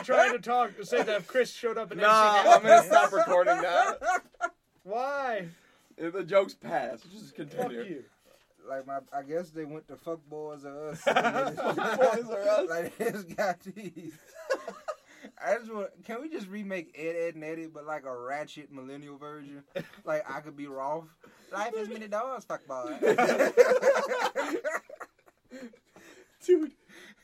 you trying to say that if Chris showed up and No, I'm gonna stop recording now. Why? If the joke's passed, just Fuck continue. you. Like I guess they went to Fuck Boys or Us. Boys Are Us. Like it's got these. Can we just remake Ed, and Eddie, but like a ratchet millennial version? Like I could be Rolf. Life is many dogs, fuck boy. Dude.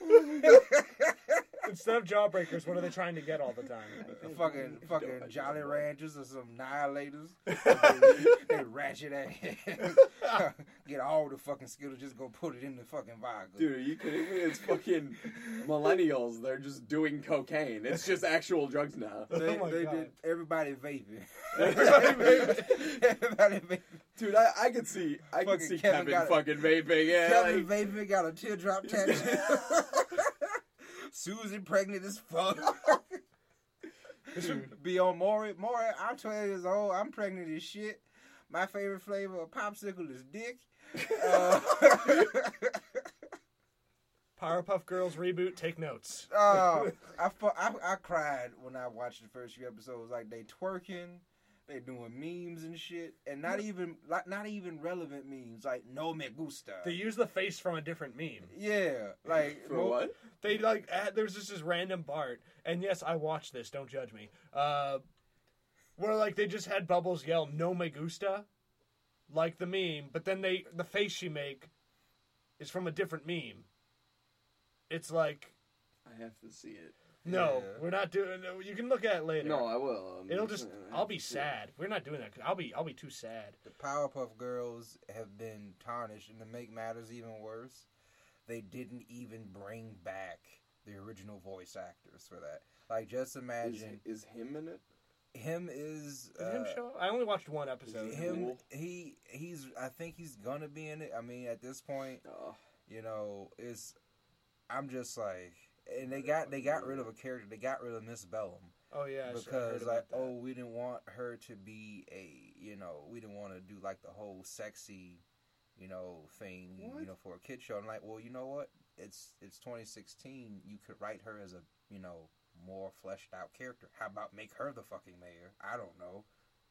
Instead of Jawbreakers, what are they trying to get all the time? fucking Jolly Ranchers or some Annihilators. They ratchet ass. Get all the fucking Skittles, just go put it in the fucking vodka. Dude, are you kidding me? It's fucking millennials. They're just doing cocaine. It's just actual drugs now. They God. did everybody vaping. Everybody Everybody vaping. Dude, I could see Kevin fucking vaping. Yeah, Kevin like, vaping got a teardrop tattoo. Susie pregnant as fuck. Be on Maury. I'm 12 years old. I'm pregnant as shit. My favorite flavor of popsicle is dick. Powerpuff Girls reboot. Take notes. I cried when I watched the first few episodes. Like they twerking, they doing memes and shit, and not even relevant memes. Like no me gusta. They use the face from a different meme. Yeah, like for what? They like there's just this random part, and yes, I watched this. Don't judge me. Where like they just had Bubbles yell "No me gusta," like the meme, but then the face she make is from a different meme. It's like I have to see it. no, Yeah. we're not doing. You can look at it later. No, I will. It'll just. I'll be sad. We're not doing that. 'Cause I'll be too sad. The Powerpuff Girls have been tarnished, and to make matters even worse, they didn't even bring back the original voice actors for that. Like, just imagine Is him in it? him is Did him show? I only watched one episode. him. He's. I think he's gonna be in it. I mean, at this point, you know, I'm just like, and they got rid of a character. They got rid of Miss Bellum. Oh yeah, Because like, we didn't want her to be we didn't want to do like the whole sexy, thing, What? for a kid show. I'm like, well, you know what? It's 2016. You could write her as a, more fleshed out character. How about make her the fucking mayor? I don't know,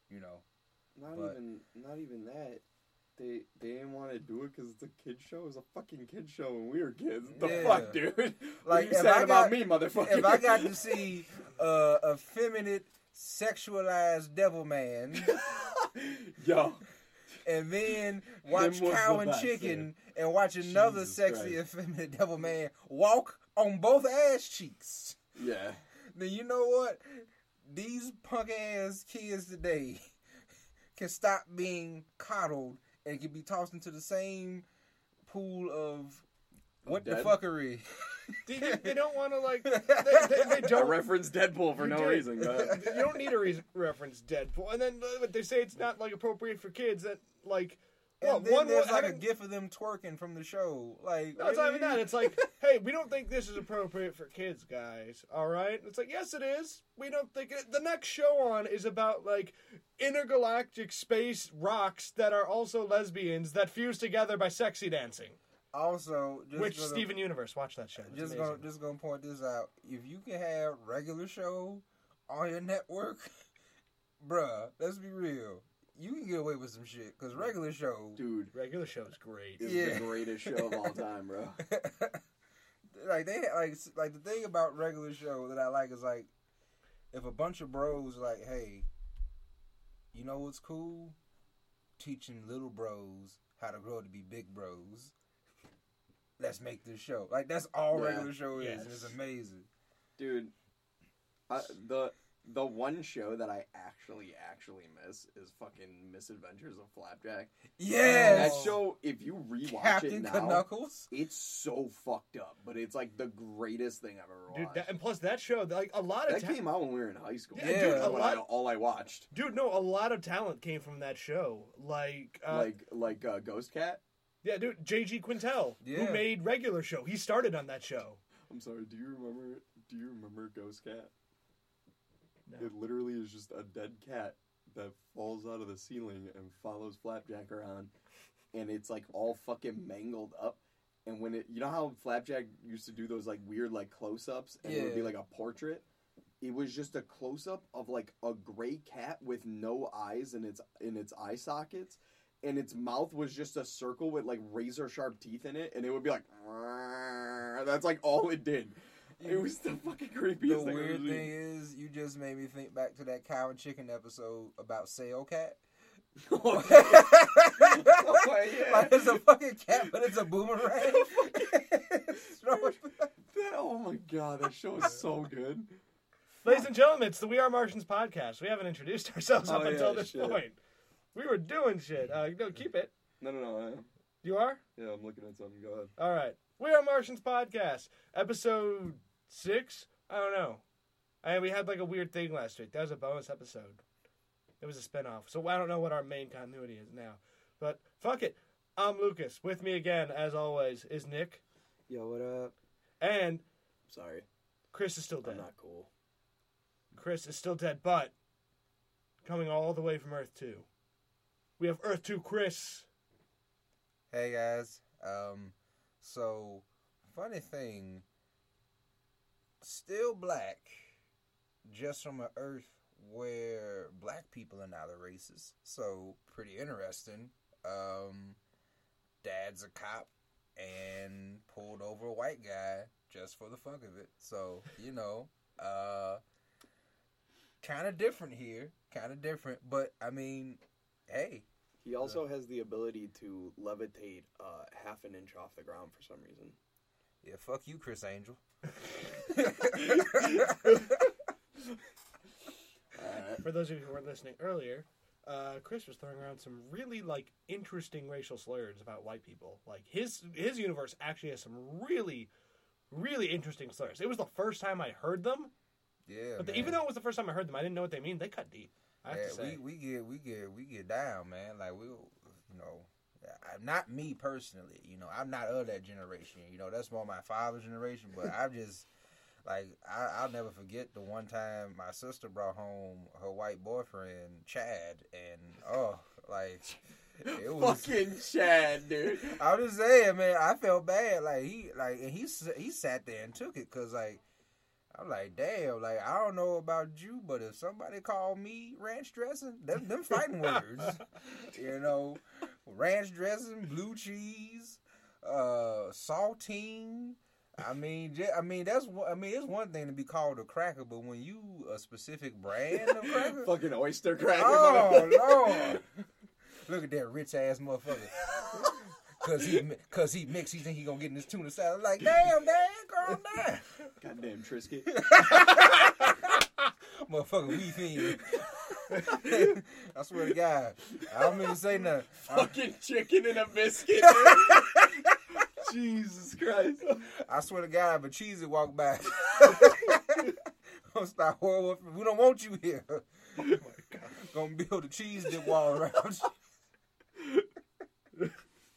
Not even that. They didn't want to do it because it's a kid show. It was a fucking kid show when we were kids. The Yeah. fuck, dude? Like, What you if said I about got- me, motherfucker? If I got to see a effeminate, sexualized devil man, Yo, and then watch Them was Cow the and best, Chicken, and watch another Jesus sexy, Christ. effeminate devil man walk on both ass cheeks, yeah. then you know what? These punk ass kids today can stop being coddled and can be tossed into the same pool of what the Dead? fuckery. They don't want to like. They I don't reference Deadpool for You no did. reason. But You don't need a reference Deadpool, and then but they say it's not like appropriate for kids. That like, well, And then one there's I like a don't- gif of them twerking from the show. Like, No, it's not even really? that. It's like, hey, we don't think this is appropriate for kids, guys. All right? It's like, yes, it is. We don't think it. The next show on is about like intergalactic space rocks that are also lesbians that fuse together by sexy dancing. Also, Steven Universe, watch that show. It's amazing. just gonna point this out. If you can have regular show on your network, bruh, let's be real. You can get away with some shit because regular show, dude, Regular show is great. is Yeah. the greatest show of all time, bro. like the thing about regular show that I like is like if a bunch of bros like, hey, you know what's cool? Teaching little bros how to grow to be big bros. Let's make this show. Like that's all Yeah. regular show is. Yes. And it's amazing. Dude, the one show that I actually miss is fucking Misadventures of Flapjack. Yes. That show, if you rewatch Captain it now, Knuckles. it's so fucked up, but it's like the greatest thing I've ever Dude, watched. and plus that show, like a lot of that came out when we were in high school. Yeah, dude, That's a when lot- all I watched. Dude, no, a lot of talent came from that show. Like Ghost Cat. yeah, dude, J.G. Quintel, Yeah. who made regular show. He started on that show. I'm sorry. Do you remember Ghost Cat? No. It literally is just a dead cat that falls out of the ceiling and follows Flapjack around, and it's like all fucking mangled up. And when you know how Flapjack used to do those like weird like close-ups, and it would be Yeah. like a portrait. it was just a close up of like a gray cat with no eyes in its eye sockets, and its mouth was just a circle with like razor sharp teeth in it, and it would be like, that's like all it did. It was the fucking creepiest thing. The weird thing is, you just made me think back to that cow and chicken episode about Sail Cat. Oh, yeah. Like it's a fucking cat, but it's a boomerang. Oh my god, that show is so good. Ladies and gentlemen, it's the We Are Martians podcast. We haven't introduced ourselves up until this shit. point. We were doing shit. No, keep it. No. You are? Yeah, I'm looking at something. Go ahead. All right. We Are Martians podcast, episode 6. I don't know. We had like a weird thing last week. That was a bonus episode. It was a spinoff. So I don't know what our main continuity is now. But fuck it. I'm Lucas. With me again, as always, is Nick. Yo, what up? And Sorry. Chris is still dead. I'm not cool. Chris is still dead, but coming all the way from Earth 2. We have Earth 2 Chris. Hey guys. So funny thing, still black, just from an Earth where black people are now the races. So pretty interesting. Dad's a cop and pulled over a white guy just for the fuck of it. So, kind of different here. Kind of different. But, I mean, hey. He also has the ability to levitate half an inch off the ground for some reason. Yeah, fuck you, Chris Angel. For those of you who weren't listening earlier, Chris was throwing around some really like interesting racial slurs about white people. Like his universe actually has some really, really interesting slurs. It was the first time I heard them. Yeah, but man. Even though it was the first time I heard them, I didn't know what they mean. They cut deep. I have to say. we get down, man. Like not me personally. I'm not of that generation. That's more my father's generation. But I've just I'll never forget the one time my sister brought home her white boyfriend Chad, and it was fucking Chad, dude. I was just saying, man. I felt bad. He sat there and took it because I'm like, damn, I don't know about you, but if somebody called me ranch dressing, them fighting words. Ranch dressing, blue cheese, saltine. It's one thing to be called a cracker, but when you a specific brand of cracker, Fucking oyster cracker. oh Lord, look at that rich ass motherfucker. Cause he mixed, he think he gonna get in this tuna salad. Like, damn, Dad, calm down. Goddamn Trisket. Motherfucker, we fiend. I swear to God, I don't mean to say nothing. Fucking chicken and a biscuit. Jesus Christ. I swear to God, but Cheesy walked by. Don't stop. We don't want you here. Oh my God. Gonna build a cheese dip wall around you.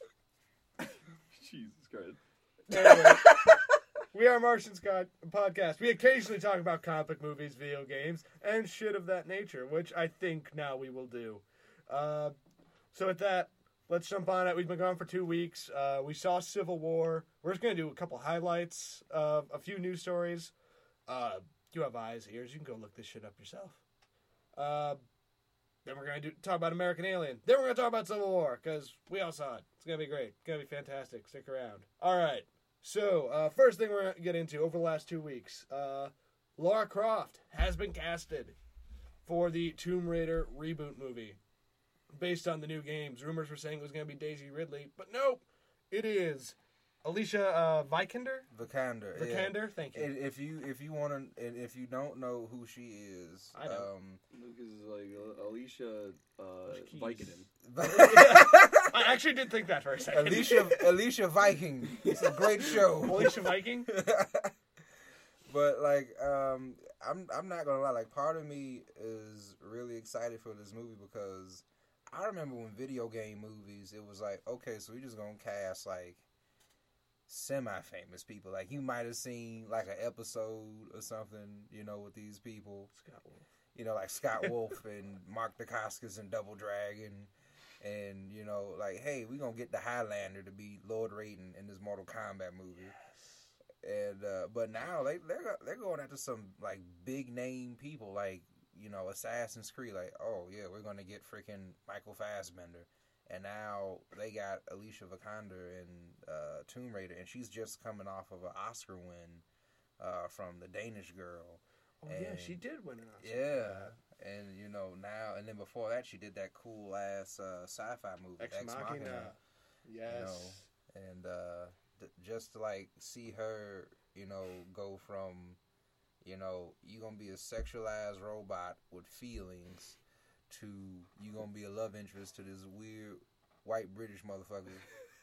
Jesus Christ. Anyway, We Are Martians podcast. We occasionally talk about comic book movies, video games, and shit of that nature, which I think now we will do. So with that, let's jump on it. We've been gone for 2 weeks. We saw Civil War. We're just going to do a couple highlights of a few news stories. You have eyes, ears. You can go look this shit up yourself. Then we're going to talk about American Alien. Then we're going to talk about Civil War, because we all saw it. It's going to be great. It's going to be fantastic. Stick around. All right. So, first thing we're going to get into over the last 2 weeks. Lara Croft has been casted for the Tomb Raider reboot movie. Based on the new games. Rumors were saying it was going to be Daisy Ridley. But nope. It is Alicia Vikander? Vikander. Vikander, Yeah. thank you. If you want to, if you don't know who she is, I know. Lucas is like Alicia Vicodin. I actually did think that for a second. Alicia Viking. It's a great show. Alicia Viking? But I'm not gonna lie. Part of me is really excited for this movie because I remember when video game movies, it was like, okay, so we're just gonna cast semi-famous people. You might have seen an episode or something, with these people. Scott Wolf. Like Scott Wolf and Mark Dacascos and Double Dragon. And, hey, we're going to get the Highlander to be Lord Raiden in this Mortal Kombat movie. And but now they're going after some like big name people, like, you know, Assassin's Creed. Like, oh yeah, we're gonna get freaking Michael Fassbender, and now they got Alicia Vikander in Tomb Raider, and she's just coming off of an Oscar win from The Danish Girl. Oh, and, yeah, she did win an Oscar. Yeah, and you know now, and then before that, she did that cool ass sci-fi movie, Ex Machina. Yes. You know, and just to like see her, you know, go from, you know, you gonna be a sexualized robot with feelings to you gonna be a love interest to this weird white British motherfucker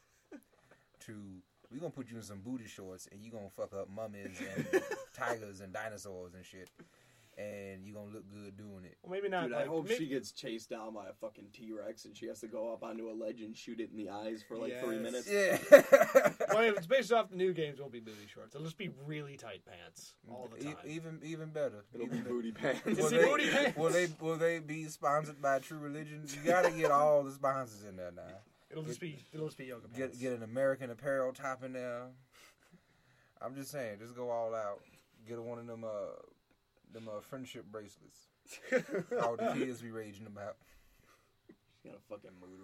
to we gonna put you in some booty shorts and you gonna fuck up mummies and tigers and dinosaurs and shit, and you gonna look good doing it. Well, maybe not. Dude, like, I hope she gets chased down by a fucking T-Rex and she has to go up onto a ledge and shoot it in the eyes for like 3 minutes. Yeah. Well, if it's based off the new games, it won't be booty shorts. It'll just be really tight pants all the time. Even better. It'll be booty pants. Is it booty pants? Will they be sponsored by True Religion? You gotta get all the sponsors in there now. It'll just be yoga pants. Get an American Apparel top in there. I'm just saying, just go all out. Get one of them friendship bracelets. All the kids be raging about. She got a fucking mood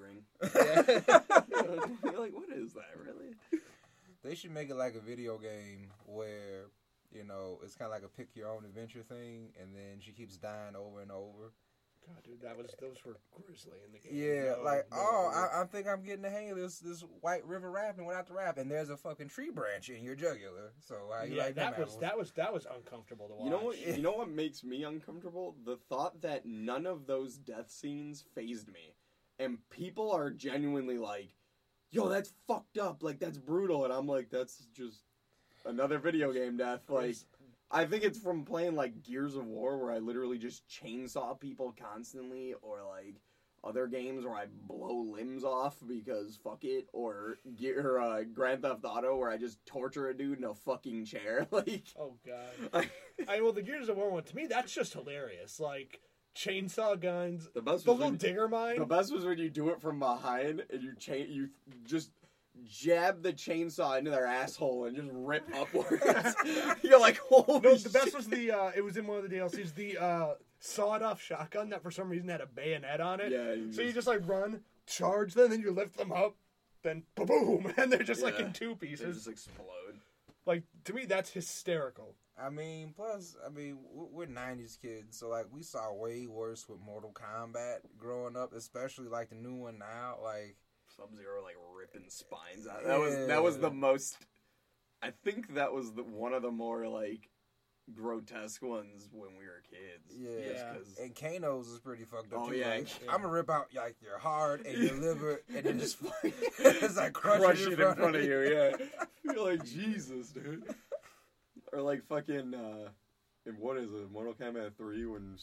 ring. You're like, what is that, really? They should make it like a video game where, you know, it's kind of like a pick your own adventure thing, and then she keeps dying over and over. God, dude, those were grisly in the game. Yeah, No. I think I'm getting the hang of this White River rafting without the raft, and there's a fucking tree branch in your jugular. So how you like that was uncomfortable to watch. You know what makes me uncomfortable? The thought that none of those death scenes phased me, and people are genuinely like, "Yo, that's fucked up. Like that's brutal," and I'm like, "That's just another video game death." Like. I think it's from playing, like, Gears of War, where I literally just chainsaw people constantly, or, like, other games where I blow limbs off because fuck it, or Grand Theft Auto, where I just torture a dude in a fucking chair, like... Oh, God. Well, the Gears of War one, to me, that's just hilarious. Like, chainsaw guns, the little digger mine. The best was when you do it from behind, and you just... jab the chainsaw into their asshole and just rip upwards. You're like, holy No, the shit. best was it was in one of the DLCs, the sawed-off shotgun that for some reason had a bayonet on it. Yeah. You just, like, run, charge them, then you lift them up, then boom, and they're just, like, in two They pieces. just explode. Like, to me, that's hysterical. I mean, plus, we're 90s kids, so, like, we saw way worse with Mortal Kombat growing up, especially, like, the new one now, like... Sub-Zero, like, ripping spines out. That was the most... I think that was one of the more, like, grotesque ones when we were kids. Yeah. And Kano's is pretty fucked up, Oh, too. yeah. Like, I'm gonna rip out, like, your heart and your liver, and then just... it's like crush it in front of you, yeah. You're like, Jesus, dude. Or, like, fucking, in what is it, Mortal Kombat 3, when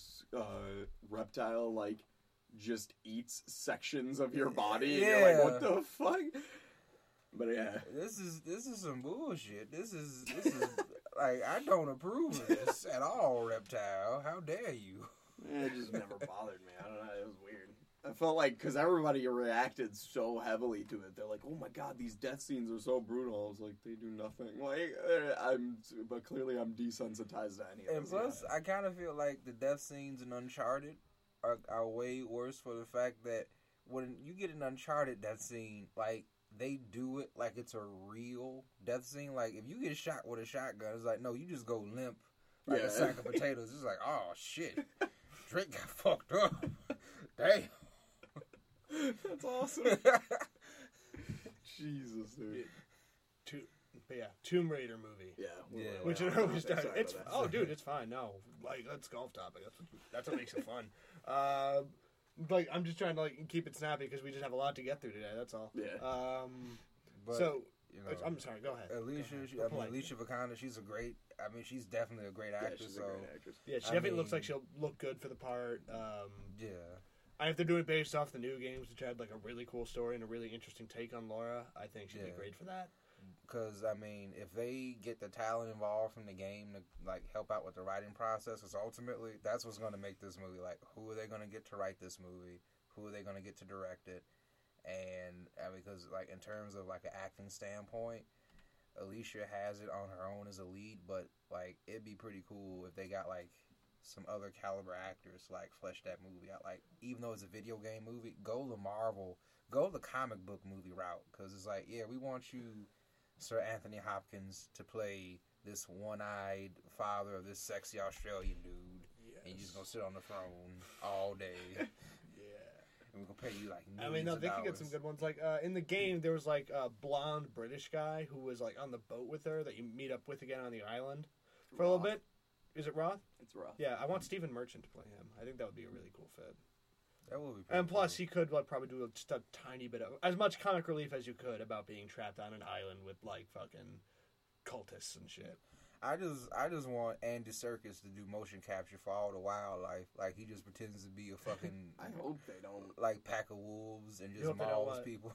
Reptile, like... just eats sections of your body and you're like, what the fuck? But yeah. This is some bullshit. This is like, I don't approve of this at all, Reptile. How dare you? It just never bothered me. I don't know, it was weird. I felt like, because everybody reacted so heavily to it, they're like, oh my god, these death scenes are so brutal. I was like, they do nothing. Like, but clearly I'm desensitized to any of And this. plus, I kind of feel like the death scenes in Uncharted are way worse for the fact that when you get an Uncharted death scene, like, they do it like it's a real death scene. Like, if you get shot with a shotgun, it's like, no, you just go limp like a sack of potatoes. It's like, oh, shit. Drake got fucked up. Damn. That's awesome. Jesus, dude. Tomb Raider movie. Yeah. Which it always does. Dude, it's fine. No, like, that's golf topic. That's what makes it fun. Like, I'm just trying to, like, keep it snappy because we just have a lot to get through today. That's all. Yeah. But, so, you know, I'm sorry. Go ahead. Alicia Vikander, she's definitely a great actress. She's a great actress. Yeah, she definitely looks like she'll look good for the part. If they're doing it based off the new games, which had, like, a really cool story and a really interesting take on Laura, I think she'd be great for that. Because, I mean, if they get the talent involved from the game to, like, help out with the writing process, because ultimately that's what's going to make this movie. Like, who are they going to get to write this movie? Who are they going to get to direct it? And because, like, in terms of, like, an acting standpoint, Alicia has it on her own as a lead, but like it'd be pretty cool if they got like some other caliber actors to like flesh that movie out. Like even though it's a video game movie, go the Marvel, go the comic book movie route, because it's like, yeah, we want you, Sir Anthony Hopkins, to play this one-eyed father of this sexy Australian dude, and you're just gonna sit on the throne all day. And we're gonna pay you like millions I mean, no, they of could get some good ones. Like in the game, there was like a blonde British guy who was like on the boat with her that you meet up with again on the island for a little bit. Is it Roth? It's Roth. Yeah, I want Stephen Merchant to play him. I think that would be a really cool fit. That would be pretty And plus, cool. he could like probably do just a tiny bit of as much comic relief as you could about being trapped on an island with like fucking cultists and shit. I just want Andy Serkis to do motion capture for all the wildlife. Like he just pretends to be a fucking I hope they don't. like pack of wolves and You just hope they don't mauls what? people.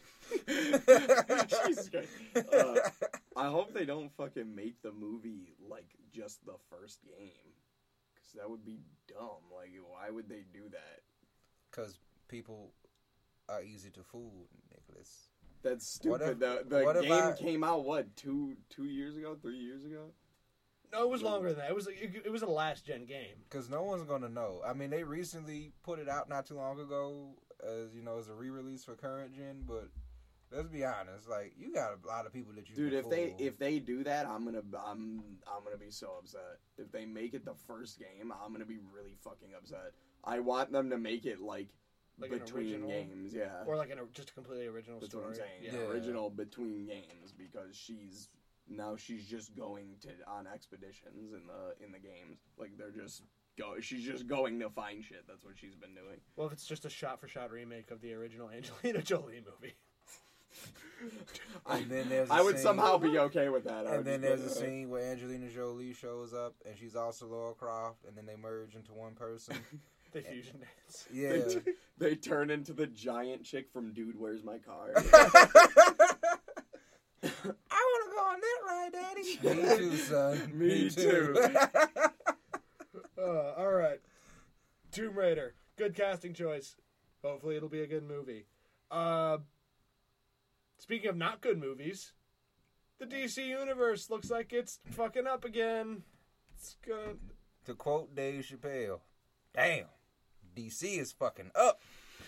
Jesus Christ. I hope they don't fucking make the movie like just the first game, because that would be dumb. Like, why would they do that? Because people are easy to fool, Nicholas. That's stupid. What if- the what if game came out what 2 years ago, 3 years ago. No, it was longer than that. It was a last gen game. Because no one's gonna know. I mean, they recently put it out not too long ago, as you know, as a re-release for current gen. But let's be honest, like you got a lot of people that you. Dude, can if fool. they do that, I'm gonna be so upset. If they make it the first game, I'm gonna be really fucking upset. I want them to make it like Like an between original? games, yeah. Or like just a completely original That's story. what I'm saying. Yeah. Yeah. Original between games, because she's just going on expeditions in the games. Like she's just going to find shit. That's what she's been doing. Well, if it's just a shot-for-shot remake of the original Angelina Jolie movie. And then there's a I would scene- somehow be okay with that. I And would then just there's be a like, scene where Angelina Jolie shows up, and she's also Lara Croft, and then they merge into one person. They fusion dance. Yeah. They turn into the giant chick from Dude, Where's My Car? I want to go on that ride, Daddy. Me too, son. Me too. All right. Tomb Raider. Good casting choice. Hopefully it'll be a good movie. Speaking of not good movies, the DC Universe looks like it's fucking up again. It's good. To quote Dave Chappelle, damn, DC is fucking up.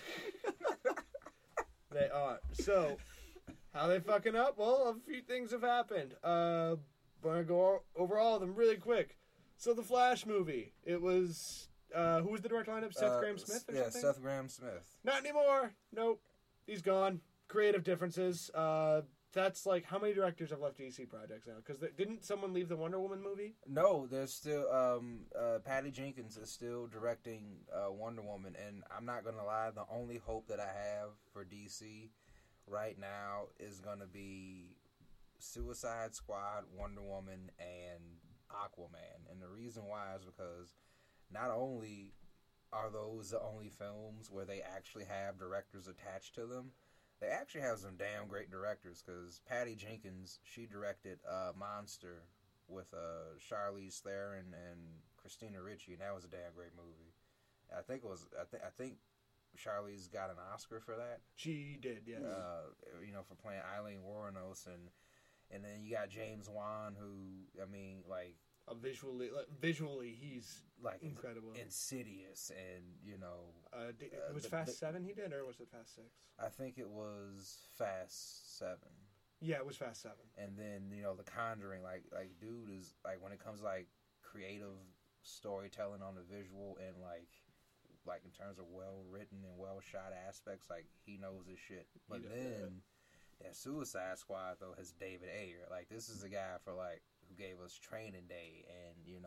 They are. So, how they fucking up? Well, a few things have happened. We're going to go over all of them really quick. So, the Flash movie. It was, who was the director lineup? Seth Grahame-Smith or Yeah, something? Seth Grahame-Smith. Not anymore. Nope. He's gone. Creative differences. That's like, how many directors have left DC projects now? Because didn't someone leave the Wonder Woman movie? No, there's still Patty Jenkins is still directing Wonder Woman, and I'm not gonna lie, the only hope that I have for DC right now is gonna be Suicide Squad, Wonder Woman, and Aquaman. And the reason why is because not only are those the only films where they actually have directors attached to them, they actually have some damn great directors, because Patty Jenkins, she directed Monster with Charlize Theron and Christina Ricci, and that was a damn great movie. I think it was. I think Charlize got an Oscar for that. She did, yes. For playing Eileen Wuornos, and then you got James Wan, who, I mean, like Visually, he's like incredible. Insidious, and It was Fast 7 he did, or was it Fast 6? I think it was Fast 7. Yeah, it was Fast 7. And then The Conjuring, like dude is like, when it comes to like creative storytelling on the visual and like in terms of well written and well shot aspects, like he knows his shit. But then that Suicide Squad though has David Ayer. Like this is a guy for like who gave us Training Day and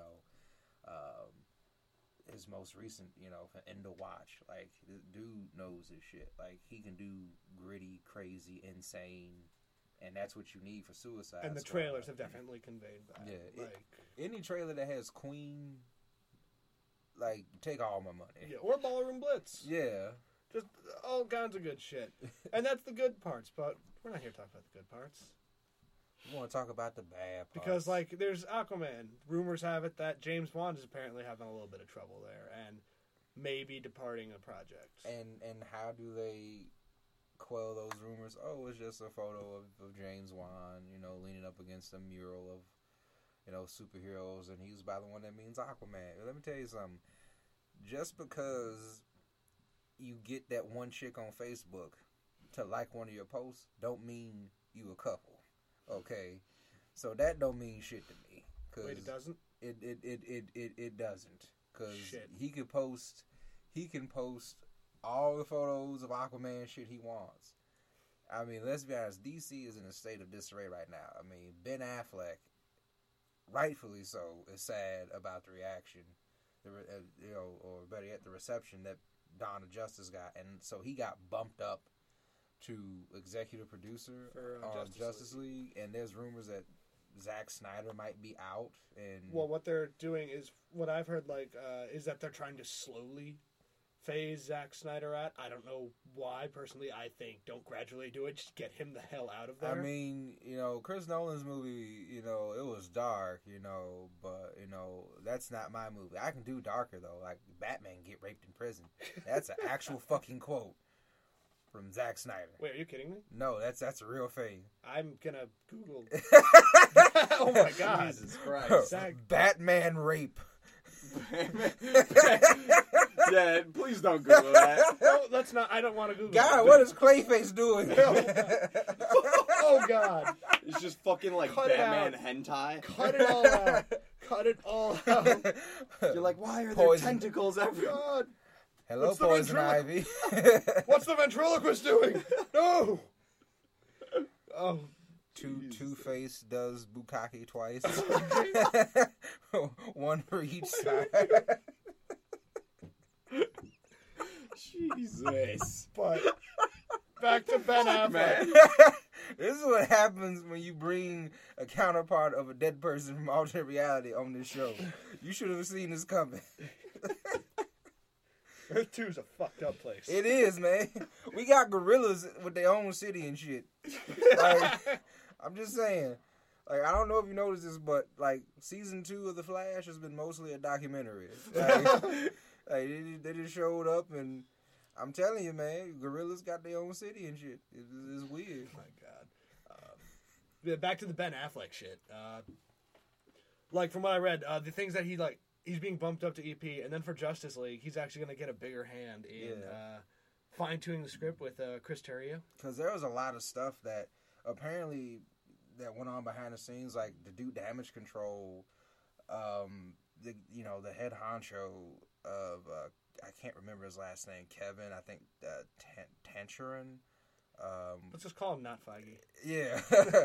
his most recent End of Watch. Like the dude knows his shit. Like he can do gritty, crazy, insane. And that's what you need for Suicide And the Squad. trailers have definitely conveyed that. Yeah, Like, any trailer that has Queen, like, take all my money. yeah, or Ballroom Blitz. Yeah. Just all kinds of good shit. And that's the good parts, but we're not here to talk about the good parts. We want to talk about the bad parts. Because, like, there's Aquaman. Rumors have it that James Wan is apparently having a little bit of trouble there and maybe departing a project. And how do they quell those rumors. Oh, it's just a photo of James Wan, leaning up against a mural of, superheroes, and he was by the one that means Aquaman. Let me tell you something. Just because you get that one chick on Facebook to like one of your posts, don't mean you a couple. Okay? So that don't mean shit to me. Wait, it doesn't? It doesn't. Because he can post all the photos of Aquaman shit he wants. I mean, let's be honest, DC is in a state of disarray right now. I mean, Ben Affleck, rightfully so, is sad about the reaction, or better yet, the reception that Dawn of Justice got, and so he got bumped up to executive producer for on Justice League, and there's rumors that Zack Snyder might be out. And well, what they're doing is, what I've heard, is that they're trying to slowly phase Zack Snyder out. I don't know why. Personally, I think don't gradually do it. Just get him the hell out of there. I mean, Chris Nolan's movie, it was dark, but, that's not my movie. I can do darker, though. Like, Batman get raped in prison. That's an actual fucking quote from Zack Snyder. Wait, are you kidding me? No, that's a real thing. I'm gonna Google. Oh my God. Jesus Christ. Batman rape. Yeah, please don't Google that. No, let's not. I don't want to Google God, what is Clayface doing? Oh God. It's just fucking like Cut it Batman out. hentai. Cut it all out. Cut it all out. You're like, why are there Poison. tentacles everywhere? God. Hello, What's the Poison Ivy. What's the ventriloquist doing? No. Oh. Two-Face does bukkake twice. One for each side. Jesus. But back to Ben Affleck. Man. This is what happens when you bring a counterpart of a dead person from alternate reality on this show. You should have seen this coming. Earth 2 is a fucked up place. It is, man. We got gorillas with their own city and shit. Like, I'm just saying. Like, I don't know if you noticed this, but, like, season 2 of The Flash has been mostly a documentary. Like they just showed up, and I'm telling you, man, gorillas got their own city and shit. It's weird. Oh my God. Yeah, back to the Ben Affleck shit. Like, from what I read, the things that he's being bumped up to EP, and then for Justice League, he's actually going to get a bigger hand in fine-tuning the script with Chris Terrio. Because there was a lot of stuff that apparently that went on behind the scenes, like to do damage control. The head honcho of I can't remember his last name, Kevin. I think Tancheron. Let's just call him not Feige. Yeah,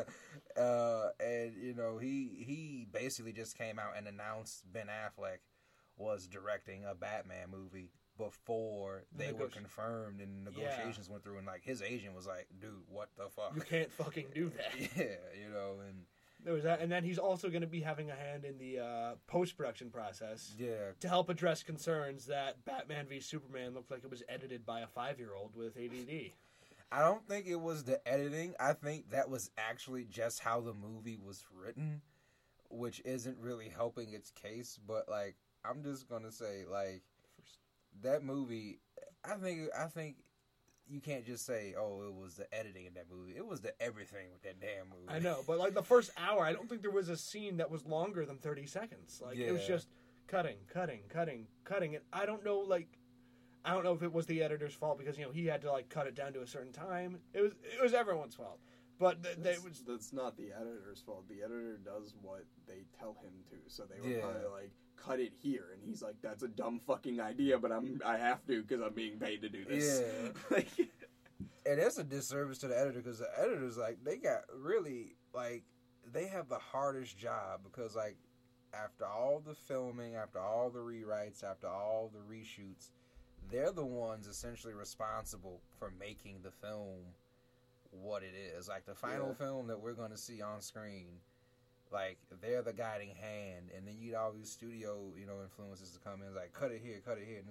and he basically just came out and announced Ben Affleck was directing a Batman movie before they were confirmed and negotiations went through, and like his agent was like, "Dude, what the fuck? You can't fucking do that." Yeah, and there was that, and then he's also going to be having a hand in the post-production process. Yeah, to help address concerns that Batman v Superman looked like it was edited by a 5-year-old with ADD. I don't think it was the editing. I think that was actually just how the movie was written, which isn't really helping its case. But like, I'm just gonna say, like, that movie. I think you can't just say, "Oh, it was the editing in that movie." It was the everything with that damn movie. I know, but like the first hour, I don't think there was a scene that was longer than 30 seconds. Like it was just cutting. And I don't know, if it was the editor's fault because he had to cut it down to a certain time. It was everyone's fault, but that's not the editor's fault. The editor does what they tell him to, so they were probably cut it here, and he's like, "That's a dumb fucking idea, but I have to because I'm being paid to do this." Yeah. And that's a disservice to the editor because the editors they got really they have the hardest job because after all the filming, after all the rewrites, after all the reshoots, they're the ones essentially responsible for making the film what it is. Like the final film that we're going to see on screen, they're the guiding hand, and then you get all these studio, influences to come in, cut it here, and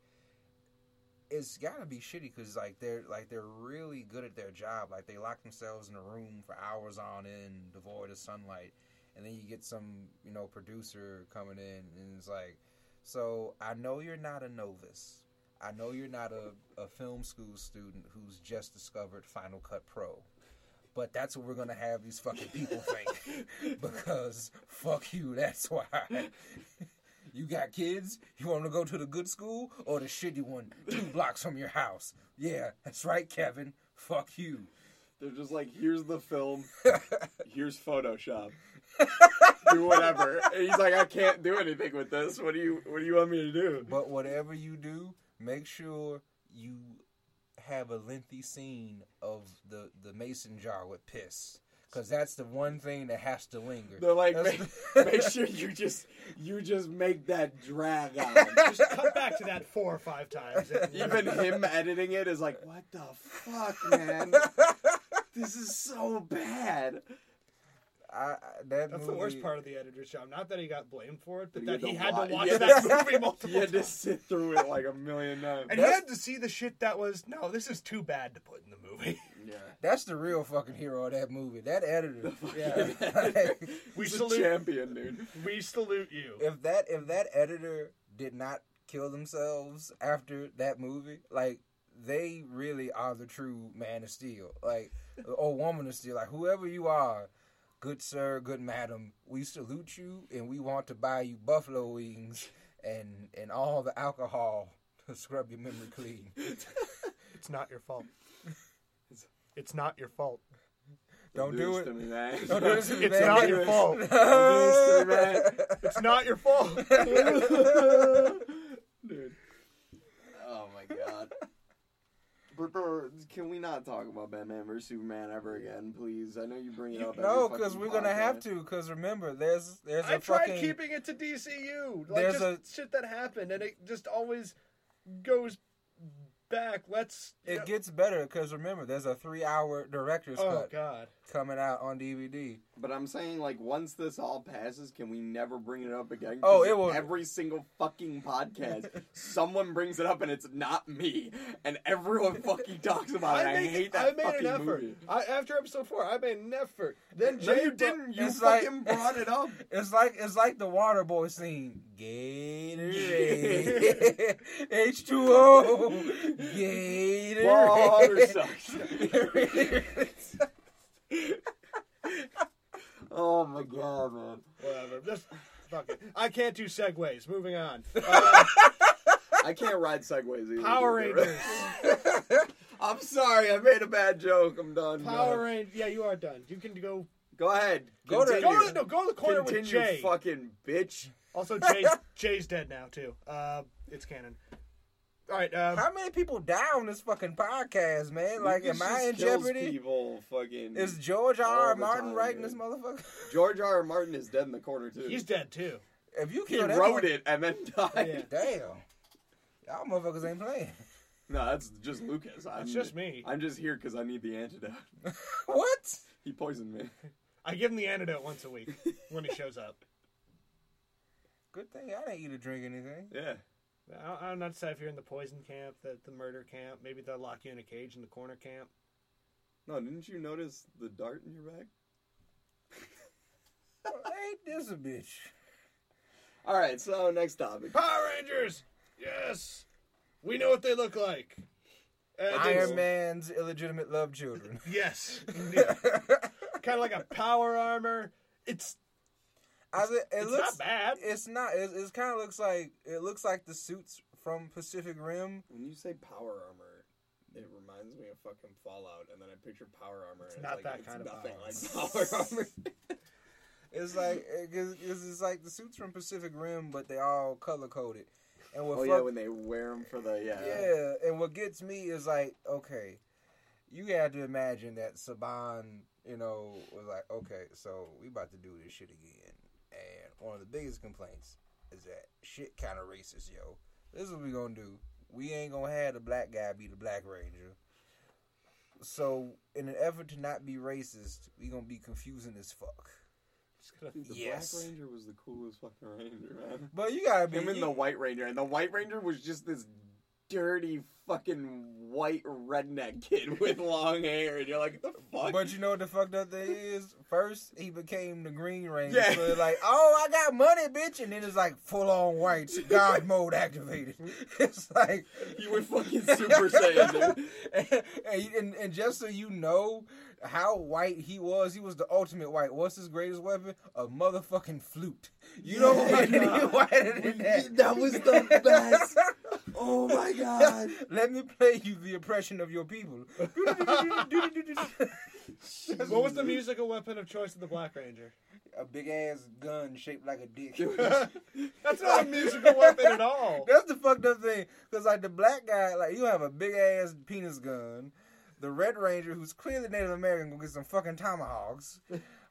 it's got to be shitty because they're really good at their job. They lock themselves in a room for hours on end, devoid of sunlight, and then you get some producer coming in, and it's so I know you're not a novice. I know you're not a film school student who's just discovered Final Cut Pro, but that's what we're gonna have these fucking people think. Because fuck you, that's why. You got kids? You want to go to the good school or the shitty one 2 blocks from your house? Yeah, that's right, Kevin. Fuck you. They're just like, here's the film, here's Photoshop. Do whatever. And he's like, I can't do anything with this. What do you want me to do? But whatever you do, make sure you have a lengthy scene of the mason jar with piss. Because that's the one thing that has to linger. They're like, make sure you just make that drag on. Just cut back to that 4 or 5 times. Even him editing it is like, what the fuck, man? This is so bad. That's the worst part of the editor's job. Not that he got blamed for it, but that he had wa- to watch yeah. that movie multiple He had to times. sit through it like a million times. And he had to see the shit that was, no, this is too bad to put in the movie. Yeah. That's the real fucking hero of that movie. That editor. We He's a salute champion, dude. We salute you. If that editor did not kill themselves after that movie, like, they really are the true Man of Steel. Like, or Woman of Steel. Like, whoever you are, good sir, good madam, we salute you and we want to buy you buffalo wings and all the alcohol to scrub your memory clean. It's not your fault. It's not your fault. Don't do it. To me, man. Don't do this to me, It's man. not your fault. Don't do this to me, man. It's not your fault. Dude. Oh my god. But can we not talk about Batman vs Superman ever again, please? I know you bring it up. No, every because fucking we're gonna have podcast. to. Because remember, there's I a tried fucking keeping it to DCU. Like, There's just shit that happened, and it just always goes back. It gets better because remember, there's a 3-hour director's Oh, cut God. coming out on DVD. But I'm saying, like, once this all passes, can we never bring it up again? Oh, 'Cause it will. Every single fucking podcast, someone brings it up and it's not me, and everyone fucking talks about it. I hate that I made fucking an effort. movie. After episode 4, I made an effort. Then No, Jay you didn't. You it's like- fucking brought it up. It's like the water boy scene. Gatorade. H2O. Gatorade. Water sucks. Oh my god, man. Whatever. Just fuck it. I can't do segues. Moving on. I can't ride segways either. Power dude. Rangers. I'm sorry, I made a bad joke. I'm done. Power Rangers. Yeah, you are done. You can go. Go ahead. Go to- Continue. Go to the corner with Continue, Jay. fucking bitch. Also, Jay's dead now too. It's canon. All right. How many people die on this fucking podcast, man? Like, am I in jeopardy? People fucking. Is George R. all R. the Martin time, writing dude. this motherfucker? George R. R. Martin is dead in the corner too. he's dead too. If you He kill that wrote it and then died. Yeah. damn, y'all motherfuckers ain't playing. No, that's just Lucas. It's just me. I'm just here because I need the antidote. What? He poisoned me. I give him the antidote once a week when he shows up. Good thing I didn't eat or drink anything. Yeah. I'm not decide if you're in the poison camp, the murder camp. Maybe they'll lock you in a cage in the corner camp. No, didn't you notice the dart in your back? Ain't this a bitch? All right, so next topic. Power Rangers. Yes, we know what they look like. Iron Man's illegitimate love children. Yes, kind of like a power armor. It's It looks not bad. It's not. It kind of looks like the suits from Pacific Rim. When you say power armor, it reminds me of fucking Fallout, and then I picture power armor. It's and not like, that it's kind of nothing power like power armor. It's like it's like the suits from Pacific Rim, but they all color coded. And what Oh yeah, when they wear them for the yeah, and what gets me is like, okay, you had to imagine that Saban, was like, okay, so we about to do this shit again, and one of the biggest complaints is that shit kind of racist, yo. This is what we gonna do. We ain't gonna have the black guy be the Black Ranger. So, in an effort to not be racist, we gonna be confusing as fuck. Dude, the Yes. Black Ranger was the coolest fucking Ranger, man. But you gotta be Him and the White Ranger, and the White Ranger was just this dirty fucking white redneck kid with long hair, and you're like, what the fuck? But you know what the fucked up thing is? First, he became the Green Ranger. Yeah. So it's like, oh, I got money, bitch. And then it's like full on white, God mode activated. It's like. You were fucking Super Saiyan, dude. and just so you know how white he was the ultimate white. What's his greatest weapon? A motherfucking flute. You know what any whiter than that? That was the best. Oh my god. Let me play you the oppression of your people. What was the musical weapon of choice of the Black Ranger? A big ass gun shaped like a dick. That's not a musical weapon at all. That's the fucked up thing. Because, like, the black guy, like, you have a big ass penis gun. The Red Ranger, who's clearly Native American, gonna get some fucking tomahawks.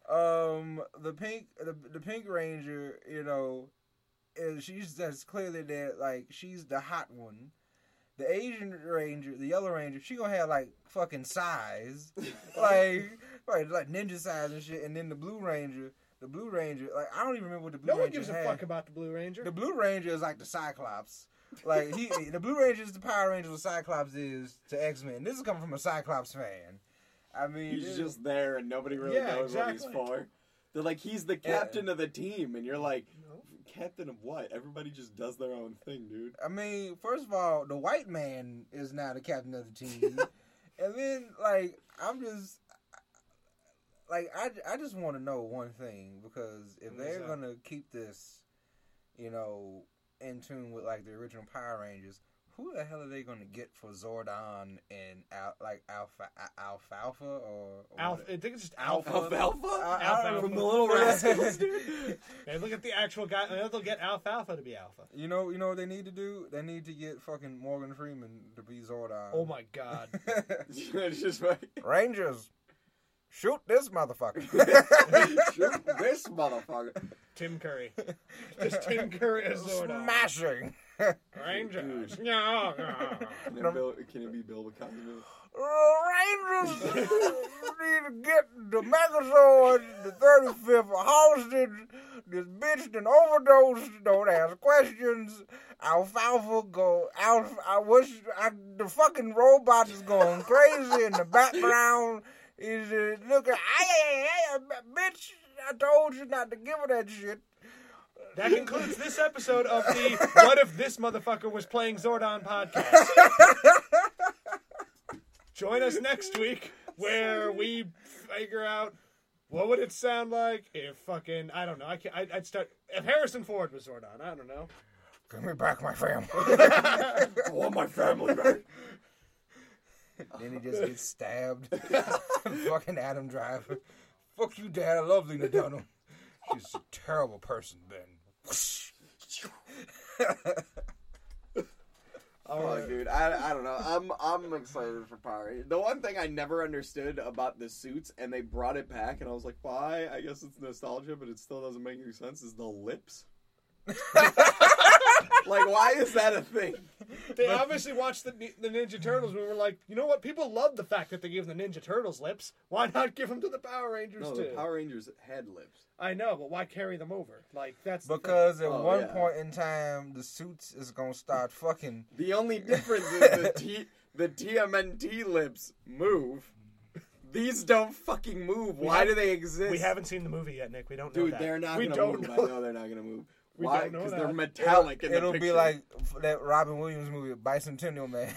The Pink Ranger, you know, she's just clearly there, like, she's the hot one. The Asian Ranger, the Yellow Ranger, she gonna have, like, fucking size. like ninja size and shit. And then the Blue Ranger, like, I don't even remember what the Blue Ranger No one gives a fuck about the Blue Ranger. The Blue Ranger is like the Cyclops. Like, the Blue Ranger is the Power Ranger what Cyclops is to X-Men. This is coming from a Cyclops fan. I mean, He's just there and nobody really knows what he's for. They're like, he's the captain of the team, and you're like, captain of what? Everybody just does their own thing, dude. I mean, first of all, the white man is now the captain of the team. And then, like, I'm just... Like, I just want to know one thing, because if they're going to keep this, you know, in tune with, like, the original Power Rangers, who the hell are they going to get for Zordon and, Alfalfa or I think it's just Alpha. Alfalfa? From the Little Rascals, dude. Maybe look at the actual guy. Maybe they'll get Alfalfa to be Alpha. You know what they need to do? They need to get fucking Morgan Freeman to be Zordon. Oh, my God. It's just like, Rangers, shoot this motherfucker. shoot this motherfucker. Tim Curry. Just Tim Curry as Zordon. Smashing. Rangers. No. Can it be Bill McCosby? Rangers need to get the Megazord, the 35th hostage. This bitch done overdosed. Don't ask questions. Alfalfa go. The fucking robot is going crazy in the background. Is looking. Bitch, I told you not to give her that shit. That concludes this episode of the What If This Motherfucker Was Playing Zordon podcast. Join us next week where we figure out what would it sound like if fucking, I don't know, I'd start, if Harrison Ford was Zordon, I don't know. Give me back my family. I want my family back. Then he just gets stabbed. Fucking Adam Driver. Fuck you, Dad. I love Lena Dunham. She's a terrible person, Ben. Oh, dude, I don't know. I'm excited for Power Rangers. The one thing I never understood about the suits, and they brought it back, and I was like, why? I guess it's nostalgia, but it still doesn't make any sense, is the lips. Like, why is that a thing? They obviously watched the Ninja Turtles and we were like, you know what? People love the fact that they gave the Ninja Turtles lips. Why not give them to the Power Rangers No, too? the Power Rangers had lips. I know, but why carry them over? Like, that's Because at one yeah. point in time, the suits is gonna start fucking. The only difference is the TMNT lips move. These don't fucking move. Why do they exist? We haven't seen the movie yet, Nick. We don't know Dude, that. they're not we gonna don't move. know. I know they're not gonna move. We Why? don't know Because that. they're metallic in the It'll be picture. like that Robin Williams movie, Bicentennial Man.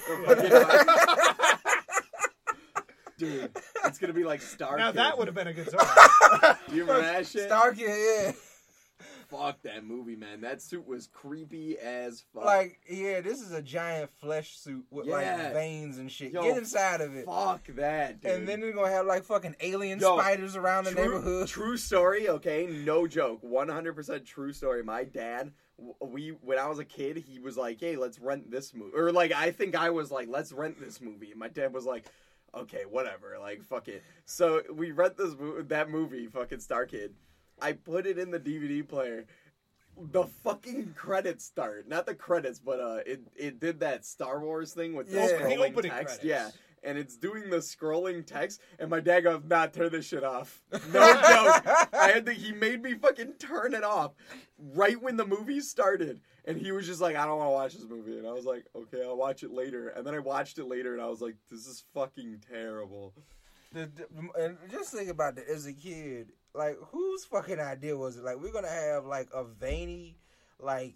Dude, it's gonna be like Star Now Kid. that would have been a good song. Do you remember that shit? Starkey, yeah. Fuck that movie, man. That suit was creepy as fuck. Like, yeah, this is a giant flesh suit with Yeah. like veins and shit. Yo, Get inside of it. Fuck that, dude. And then they're gonna have like fucking alien Yo, spiders around the neighborhood. True story, okay? No joke. 100% true story. My dad, when I was a kid, he was like, hey, let's rent this movie. Or like, I think I was like, let's rent this movie. And my dad was like, okay, whatever. Like, fuck it. So we rent that movie, fucking Star Kid. I put it in the DVD player. The fucking credits start. Not the credits, but it did that Star Wars thing with the Yeah. scrolling The opening text. credits. Yeah. and it's doing the scrolling text, and my dad goes, "Nah, turn this shit off." No joke. He made me fucking turn it off right when the movie started, and he was just like, "I don't want to watch this movie," and I was like, "Okay, I'll watch it later." And then I watched it later, and I was like, "This is fucking terrible." And just think about that as a kid. Like, whose fucking idea was it? Like, we're gonna have like a veiny, like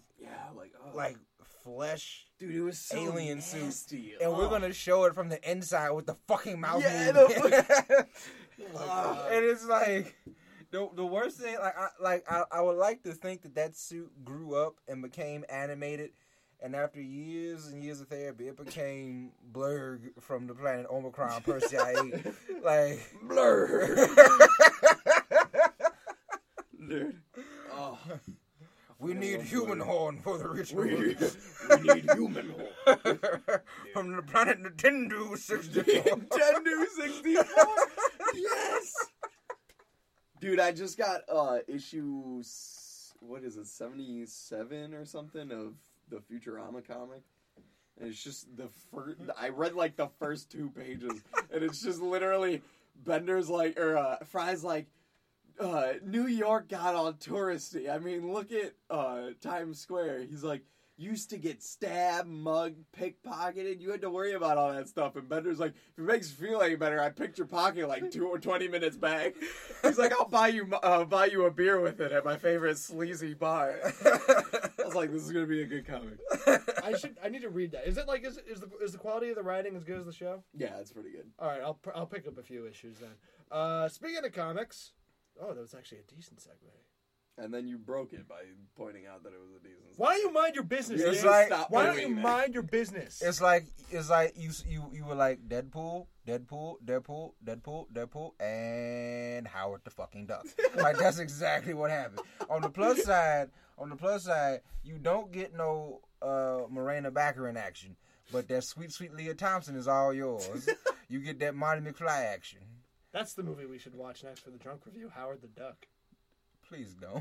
flesh, Dude, it was so alien nasty. suit, and we're gonna show it from the inside with the fucking mouth Yeah, movement. And And it's like the worst thing. I would like to think that suit grew up and became animated. And after years and years of therapy, it became Blurg from the planet Omicron Persei. Like Blur. Dude. Oh. we need human horn for the ritual. We need human horn. From the planet Nintendo 64. Nintendo 64. Yes. Dude, I just got issue, what is it, 77 or something of the Futurama comic. And it's just the first, I read like the first 2 pages, and it's just literally Bender's like, or Fry's like, New York got all touristy. I mean, look at Times Square. He's like, used to get stabbed, mugged, pickpocketed. You had to worry about all that stuff. And Bender's like, if it makes you feel any better, I picked your pocket like 2 or 20 minutes back. He's like, I'll buy you a beer with it at my favorite sleazy bar. I was like, this is gonna be a good comic. I need to read that. Is it like is the quality of the writing as good as the show? Yeah, it's pretty good. All right, I'll pick up a few issues then. Speaking of comics, that was actually a decent segue. And then you broke it by pointing out that it was a decent. Why don't you mind your business? It's Dan? like- Why don't you mind your business? It's like you were like Deadpool, and Howard the fucking Duck. Like, that's exactly what happened. On the plus side, you don't get no Morena Baccarin action, but that sweet Leah Thompson is all yours. You get that Marty McFly action. That's the movie we should watch next for the drunk review. Howard the Duck. Please don't.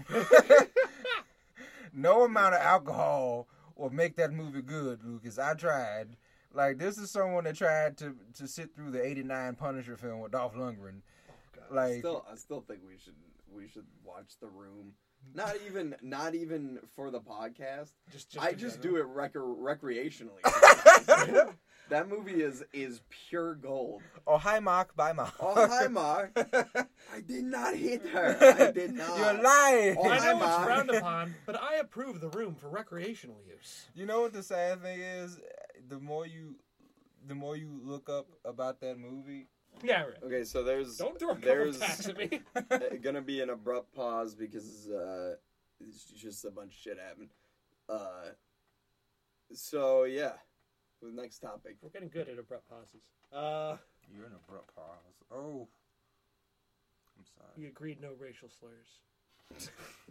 No amount of alcohol will make that movie good, Lucas. I tried. Like, this is someone that tried to sit through the '89 Punisher film with Dolph Lundgren. Like, I still think we should watch The Room. Not even for the podcast. I just do it recreationally. That movie is pure gold. oh, hi, Mark. Bye, Mark. Oh, hi, Mark. I did not hit her. I did not. You're lying. Oh, I hi, know it's Mark. frowned upon, but I approve The Room for recreational use. You know what the sad thing is? The more you look up about that movie. Yeah, right. Okay, so there's Don't throw a couple tacks at me. gonna be an abrupt pause because it's just a bunch of shit happened. So yeah, the next topic. We're getting good at abrupt pauses. You're in a abrupt pause. Oh. I'm sorry. We agreed no racial slurs.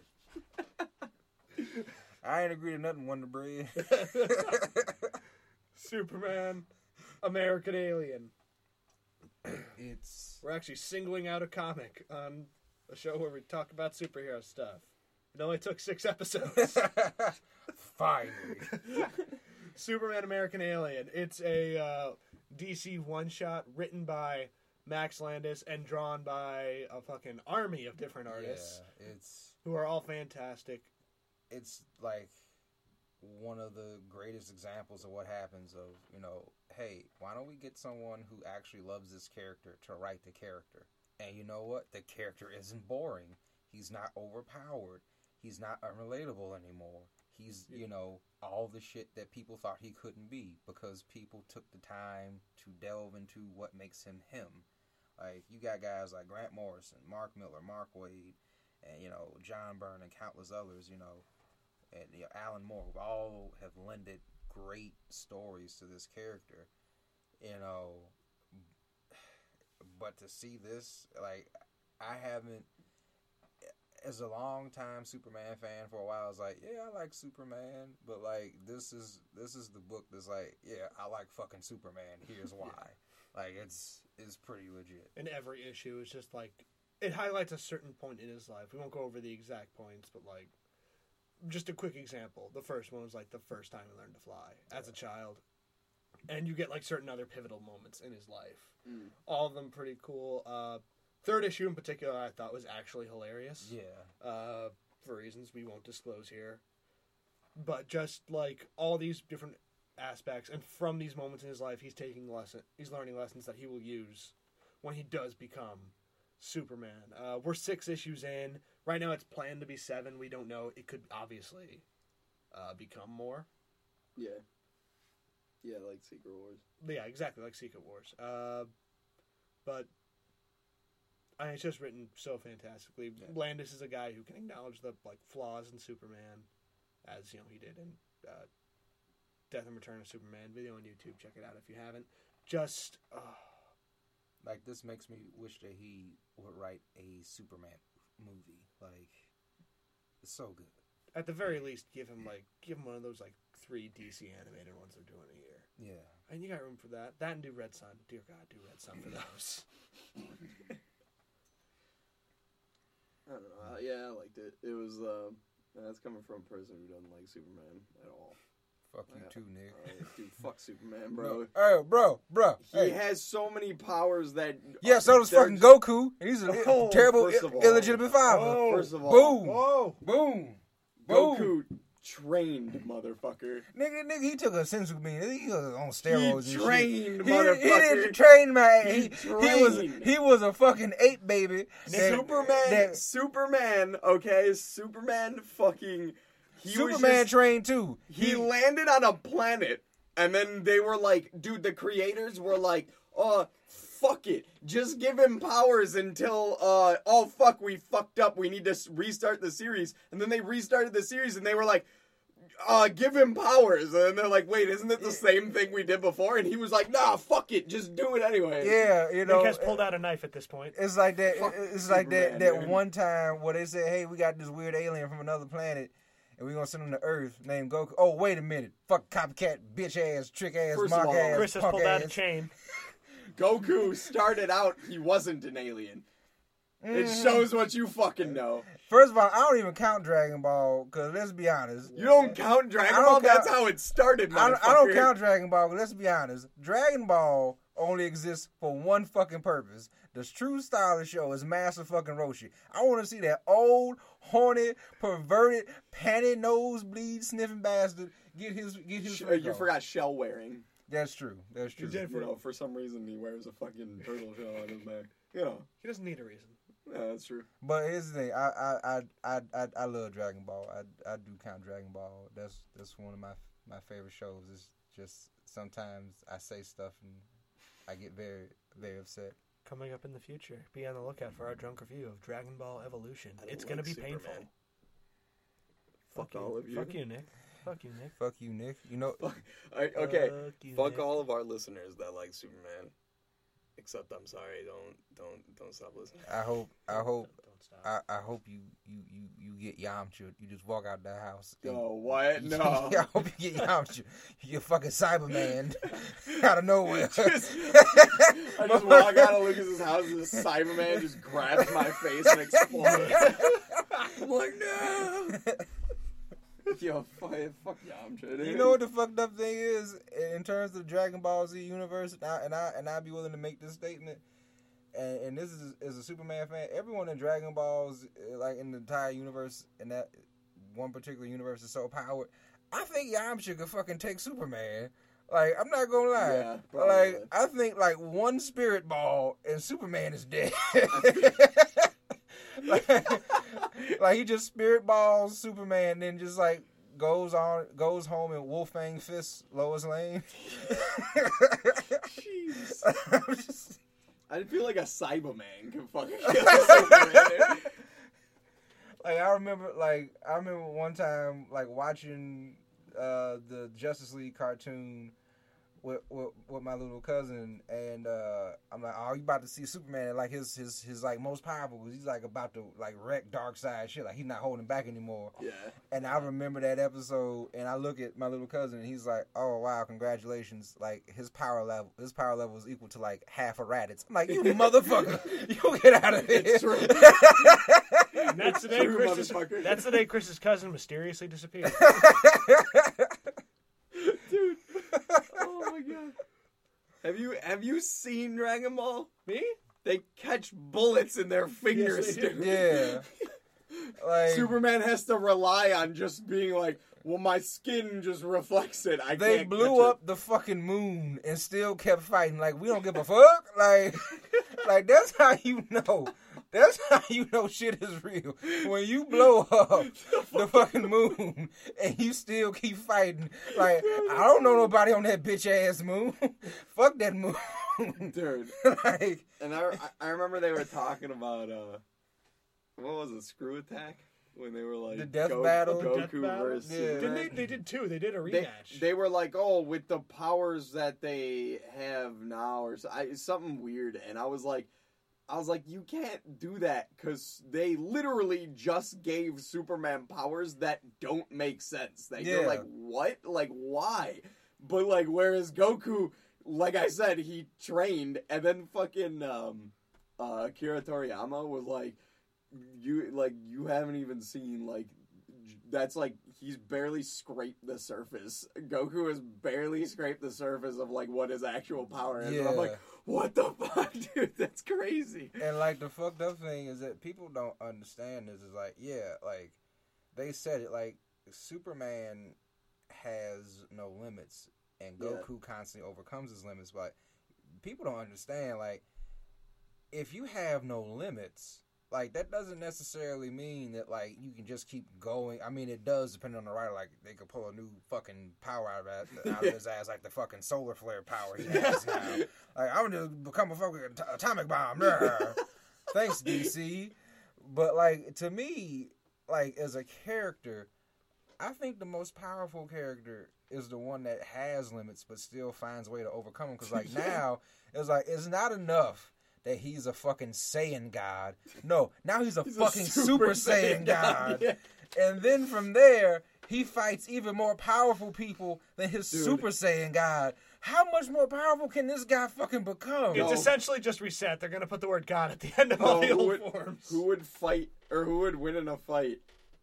I ain't agreed to nothing, Wonder Bread. Superman, American Alien. It's We're actually singling out a comic on a show where we talk about superhero stuff. It only took 6 episodes. finally. Superman, American Alien. It's a DC one-shot written by Max Landis and drawn by a fucking army of different artists who are all fantastic. It's like one of the greatest examples of what happens of, hey, why don't we get someone who actually loves this character to write the character? And you know what? The character isn't boring. He's not overpowered. He's not unrelatable anymore. He's, all the shit that people thought he couldn't be because people took the time to delve into what makes him him. Like, you got guys like Grant Morrison, Mark Miller, Mark Waid, and, John Byrne and countless others, and Alan Moore, who all have lended great stories to this character, but to see this, like, I haven't, as a long time Superman fan for a while, I was like, yeah, I like Superman, but like, this is the book that's like, yeah, I like fucking Superman, here's why. Like, it's pretty legit. And every issue is just like, it highlights a certain point in his life. We won't go over the exact points, but like, just a quick example. The first one was like the first time he learned to fly as a child. and you get like certain other pivotal moments in his life. Mm. All of them pretty cool. Third issue in particular, I thought was actually hilarious. Yeah. For reasons we won't disclose here, but just like all these different aspects, and from these moments in his life, he's learning lessons that he will use when he does become Superman. We're 6 issues in right now. It's planned to be 7. We don't know. It could obviously become more. Yeah. Yeah, like Secret Wars. Yeah, exactly like Secret Wars. But it's just written so fantastically. Yeah. Landis is a guy who can acknowledge the like flaws in Superman, as he did in Death and Return of Superman. Video on YouTube. Check it out if you haven't. Just Like, this makes me wish that he would write a Superman movie. Like, it's so good. at the very least, give him one of those like 3 DC animated ones they're doing a year. Yeah. And you got room for that. That and do Red Sun. Dear God, do Red Sun for those. I don't know. Yeah, I liked it. It was, that's coming from a person who doesn't like Superman at all. Fuck you too, Nick. Dude, fuck Superman, bro. Hey, bro. He Hey. has so many powers that... Yeah, so does they're fucking just- Goku. And he's a Oh, terrible, first of all. illegitimate father. Oh. First of all, Boom. Whoa! Boom. Goku trained, motherfucker. Nigga, he took a sensu bean. He was on steroids. He and trained, shit. motherfucker. He didn't train, man. He trained. He was a fucking ape baby. Superman, okay? Superman fucking... Superman trained too. He landed on a planet, and then they were like, dude, the creators were like, fuck it. Just give him powers until, oh, fuck, we fucked up. We need to restart the series. And then they restarted the series, and they were like, give him powers. And they're like, wait, isn't it the same thing we did before? And he was like, nah, fuck it. Just do it anyway. Yeah, you know. Nick has pulled out a knife at this point. It's like that. Fuck It's like Superman, that man. one time where they said, "Hey, we got this weird alien from another planet, and we're gonna send him to Earth named Goku." Oh, wait a minute! Fuck copycat, bitch ass, trick ass, First of mock all, ass, Chris has punk pulled out a ass. chain. Goku started out, he wasn't an alien. It Mhm. shows what you fucking know. First of all, I don't even count Dragon Ball because let's be honest. You don't count Dragon I don't Ball? That's count- how it started, I motherfucker. don't count Dragon Ball, but let's be honest. Dragon Ball only exists for one fucking purpose. The true style of the show is Master fucking Roshi. I want to see that old, horny, perverted, panty nosebleed sniffing bastard get his freak You on. forgot shell wearing. That's true. That's true. did. You know, for some reason he wears a fucking turtle shell on his back. You know, He doesn't need a reason. yeah, that's true. But here's the thing. I love Dragon Ball. I do count Dragon Ball. That's one of my favorite shows. It's just sometimes I say stuff and I get very, very upset. Coming up in the future, be on the lookout for our drunk review of Dragon Ball Evolution. I don't It's gonna like be Superman. painful. Fuck all of you. Fuck you, Nick. Fuck you, Nick. Fuck you, Nick. You know. Okay, Fuck you, Fuck Nick. all of our listeners that like Superman. Except I'm sorry, don't stop listening. I hope. Don't stop. I hope you get Yamcha. You just walk out that house. and- No, what? No. I hope you get Yamcha. You get fucking Cyberman out of nowhere. I just walk out of Lucas's house and the Cyberman just grabs my face and explodes. I'm like, no. Yo, fuck Yamcha, dude. You know what the fucked up thing is in terms of the Dragon Ball Z universe, and I'd be willing to make this statement. And this is as a Superman fan, everyone in Dragon Balls, like in the entire universe, in that one particular universe, is so powered. I think Yamcha could fucking take Superman. Like, I'm not gonna lie. Yeah, probably. like, I think like one spirit ball and Superman is dead. like he just spirit balls Superman, then just like goes home and Wolfang fists Lois Lane. Jeez. I feel like a Cyberman can fucking kill Superman, dude. Like I remember one time like watching the Justice League cartoon with my little cousin, and I'm like, oh, you about to see Superman, like his like most powerful, because he's like about to like wreck Darkseid shit, like he's not holding back anymore. Yeah. And I remember that episode, and I look at my little cousin, and he's like, "Oh wow, congratulations! Like his power level is equal to like half a Raditz." I'm like, "You motherfucker, you get out of here!" It's true. And that's the day True, Chris's. motherfucker. That's the day Chris's cousin mysteriously disappeared. Dude. Oh my god. Have you seen Dragon Ball? Me? They catch bullets in their fingers, Yes, they dude. do. Yeah. Like Superman has to rely on just being like, well, my skin just reflects it. they can't blew catch up the fucking moon and still kept fighting. Like we don't give a fuck. Like that's how you know. That's how you know shit is real. When you blow up the fucking moon and you still keep fighting. Like I don't know nobody on that bitch ass moon. Fuck that moon. it. Dude. Like And I remember they were talking about, what was it, Screw Attack? When they were like... The death battle? Goku Death battle? versus Yeah. Superman. Didn't they did two. They did a They, rematch. they were like, oh, with the powers that they have now, or something weird. And I was like, you can't do that because they literally just gave Superman powers that don't make sense. You're Yeah. like, what? Like, why? But like, whereas Goku, like I said, he trained, and then fucking Akira Toriyama was like, you haven't even seen that's like he's barely scraped the surface. Goku has barely scraped the surface of like what his actual power is. And I'm like, what the fuck, dude? That's crazy. And like the fucked up thing is that people don't understand this. Is like, yeah, like they said it. Like Superman has no limits, and Goku constantly overcomes his limits. But people don't understand. Like, if you have no limits, like that doesn't necessarily mean that like you can just keep going. I mean, it does depend on the writer. Like they could pull a new fucking power out of his ass, like the fucking solar flare power he has now. Like I'm gonna become a fucking atomic bomb. Thanks, DC. But like to me, like as a character, I think the most powerful character is the one that has limits but still finds a way to overcome them. Because like now, it's not enough that he's a fucking Saiyan god. No, now he's a fucking Super Saiyan god. Yeah. And then from there, he fights even more powerful people than his Super Saiyan god. How much more powerful can this guy fucking become? It's essentially just reset. They're gonna put the word God at the end of all the old forms. Who would fight, or who would win in a fight?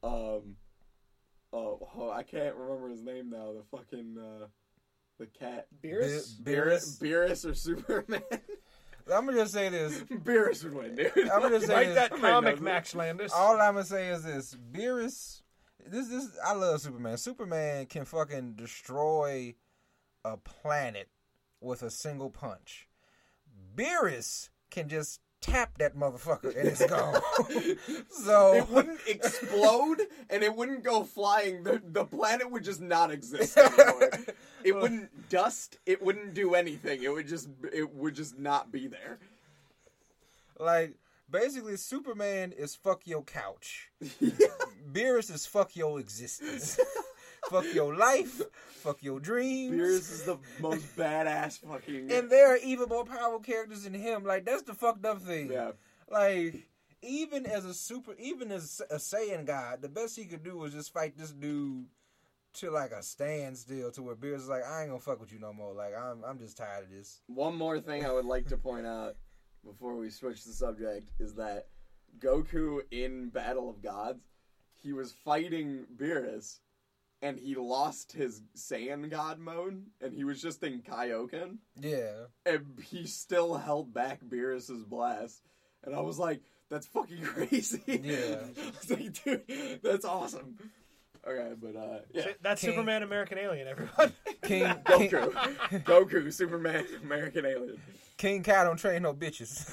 I can't remember his name now. The fucking, the cat. Beerus? Beerus or Superman? I'm gonna just say this. Beerus would win, dude. I'm gonna just say Write this. that comic, knows it. Max Landis. All I'm gonna say is this: Beerus. This. I love Superman. Superman can fucking destroy a planet with a single punch. Beerus can just tap that motherfucker and it's gone. So It wouldn't explode and it wouldn't go flying. The planet would just not exist anymore. It wouldn't dust. It wouldn't do anything. It would just not be there. like basically, Superman is fuck your couch. Beerus is fuck your existence. Fuck your life. Fuck your dreams. Beerus is the most badass fucking. And there are even more powerful characters than him. Like that's the fucked up thing. Yeah. Like even as a Saiyan god, the best he could do was just fight this dude to like a standstill, to where Beerus is like, I ain't gonna fuck with you no more. Like I'm just tired of this. One more thing I would like to point out before we switch the subject is that Goku in Battle of Gods, he was fighting Beerus, and he lost his Saiyan God mode, and he was just in Kaioken, Yeah. and he still held back Beerus's blast. And I was like, that's fucking crazy. Yeah. I was like, dude, that's awesome. Okay, but yeah. That's King- Superman American Alien, everyone. Goku, Superman, American Alien. King Kai don't train no bitches.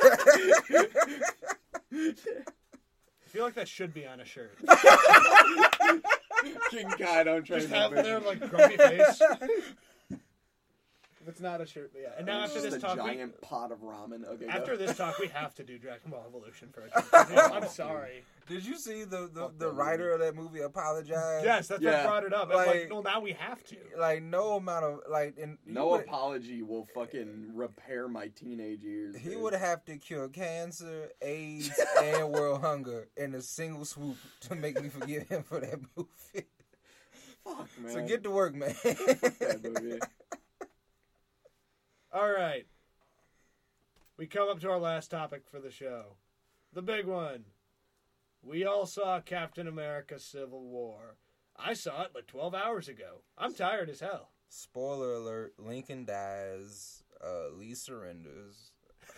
I feel like that should be on a shirt. King Kai don't train Just no have bitches. their like grumpy face. If it's not a shirt, but yeah. And now It's after just this a talk, giant pot of ramen. Okay. after go. this talk, we have to do Dragon Ball Evolution for a change. I'm sorry. Did you see the that writer of that movie apologize? Yes, that's what Yeah. brought it up. I'm like, Like- well, now we have to. Like no amount of like and No apology will fucking repair my teenage years. he dude. would have to cure cancer, AIDS, and world hunger in a single swoop to make me forgive him for that movie. Fuck, man. So get to work, man. that movie. All right. We come up to our last topic for the show. The big one. We all saw Captain America Civil War. I saw it like 12 hours ago. I'm tired as hell. Spoiler alert: Lincoln dies. Lee surrenders.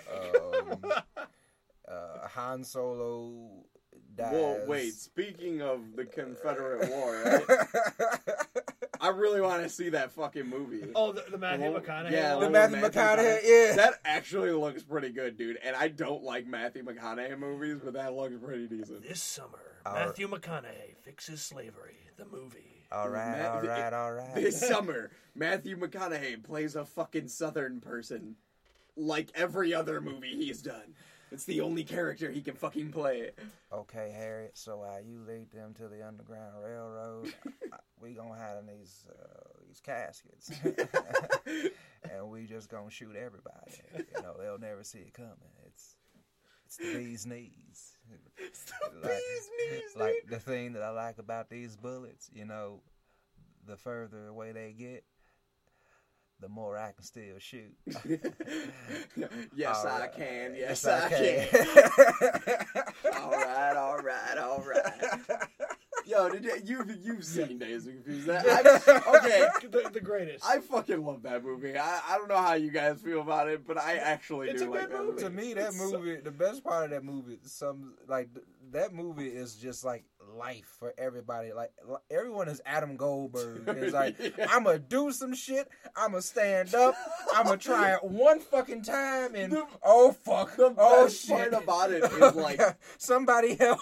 Han Solo dies. Well, wait. Speaking of the Confederate War, right? I really want to see that fucking movie. Oh, the Matthew McConaughey. Yeah, The one? Matthew McConaughey, yeah. That actually looks pretty good, dude. And I don't like Matthew McConaughey movies, but that looks pretty decent. This summer, Our- Matthew McConaughey fixes slavery. The movie. All right. This summer, Matthew McConaughey plays a fucking Southern person, like every other movie he's done. It's the only character he can fucking play. Okay, Harriet. So you lead them to the Underground Railroad. We gonna hide in these caskets, and we just gonna shoot everybody. You know, they'll never see it coming. It's the bee's knees. It's the bee's knees, Like dude. the thing that I like about these bullets, you know, the further away they get, the more I can still shoot. Yes, All I right. can. Yes, I can. All right. Yo, you've seen Days of Confused? Okay, The greatest. I fucking love that movie. I don't know how you guys feel about it, but I actually It's do a like good that movie. To me, that It's so- movie, the best part of that movie, that movie is just like life for everybody. Like everyone is Adam Goldberg. It's like Yeah. I'm gonna do some shit. I'm gonna stand up. I'm gonna try it one fucking time, and oh fuck, The oh best shit. part about it is like somebody help.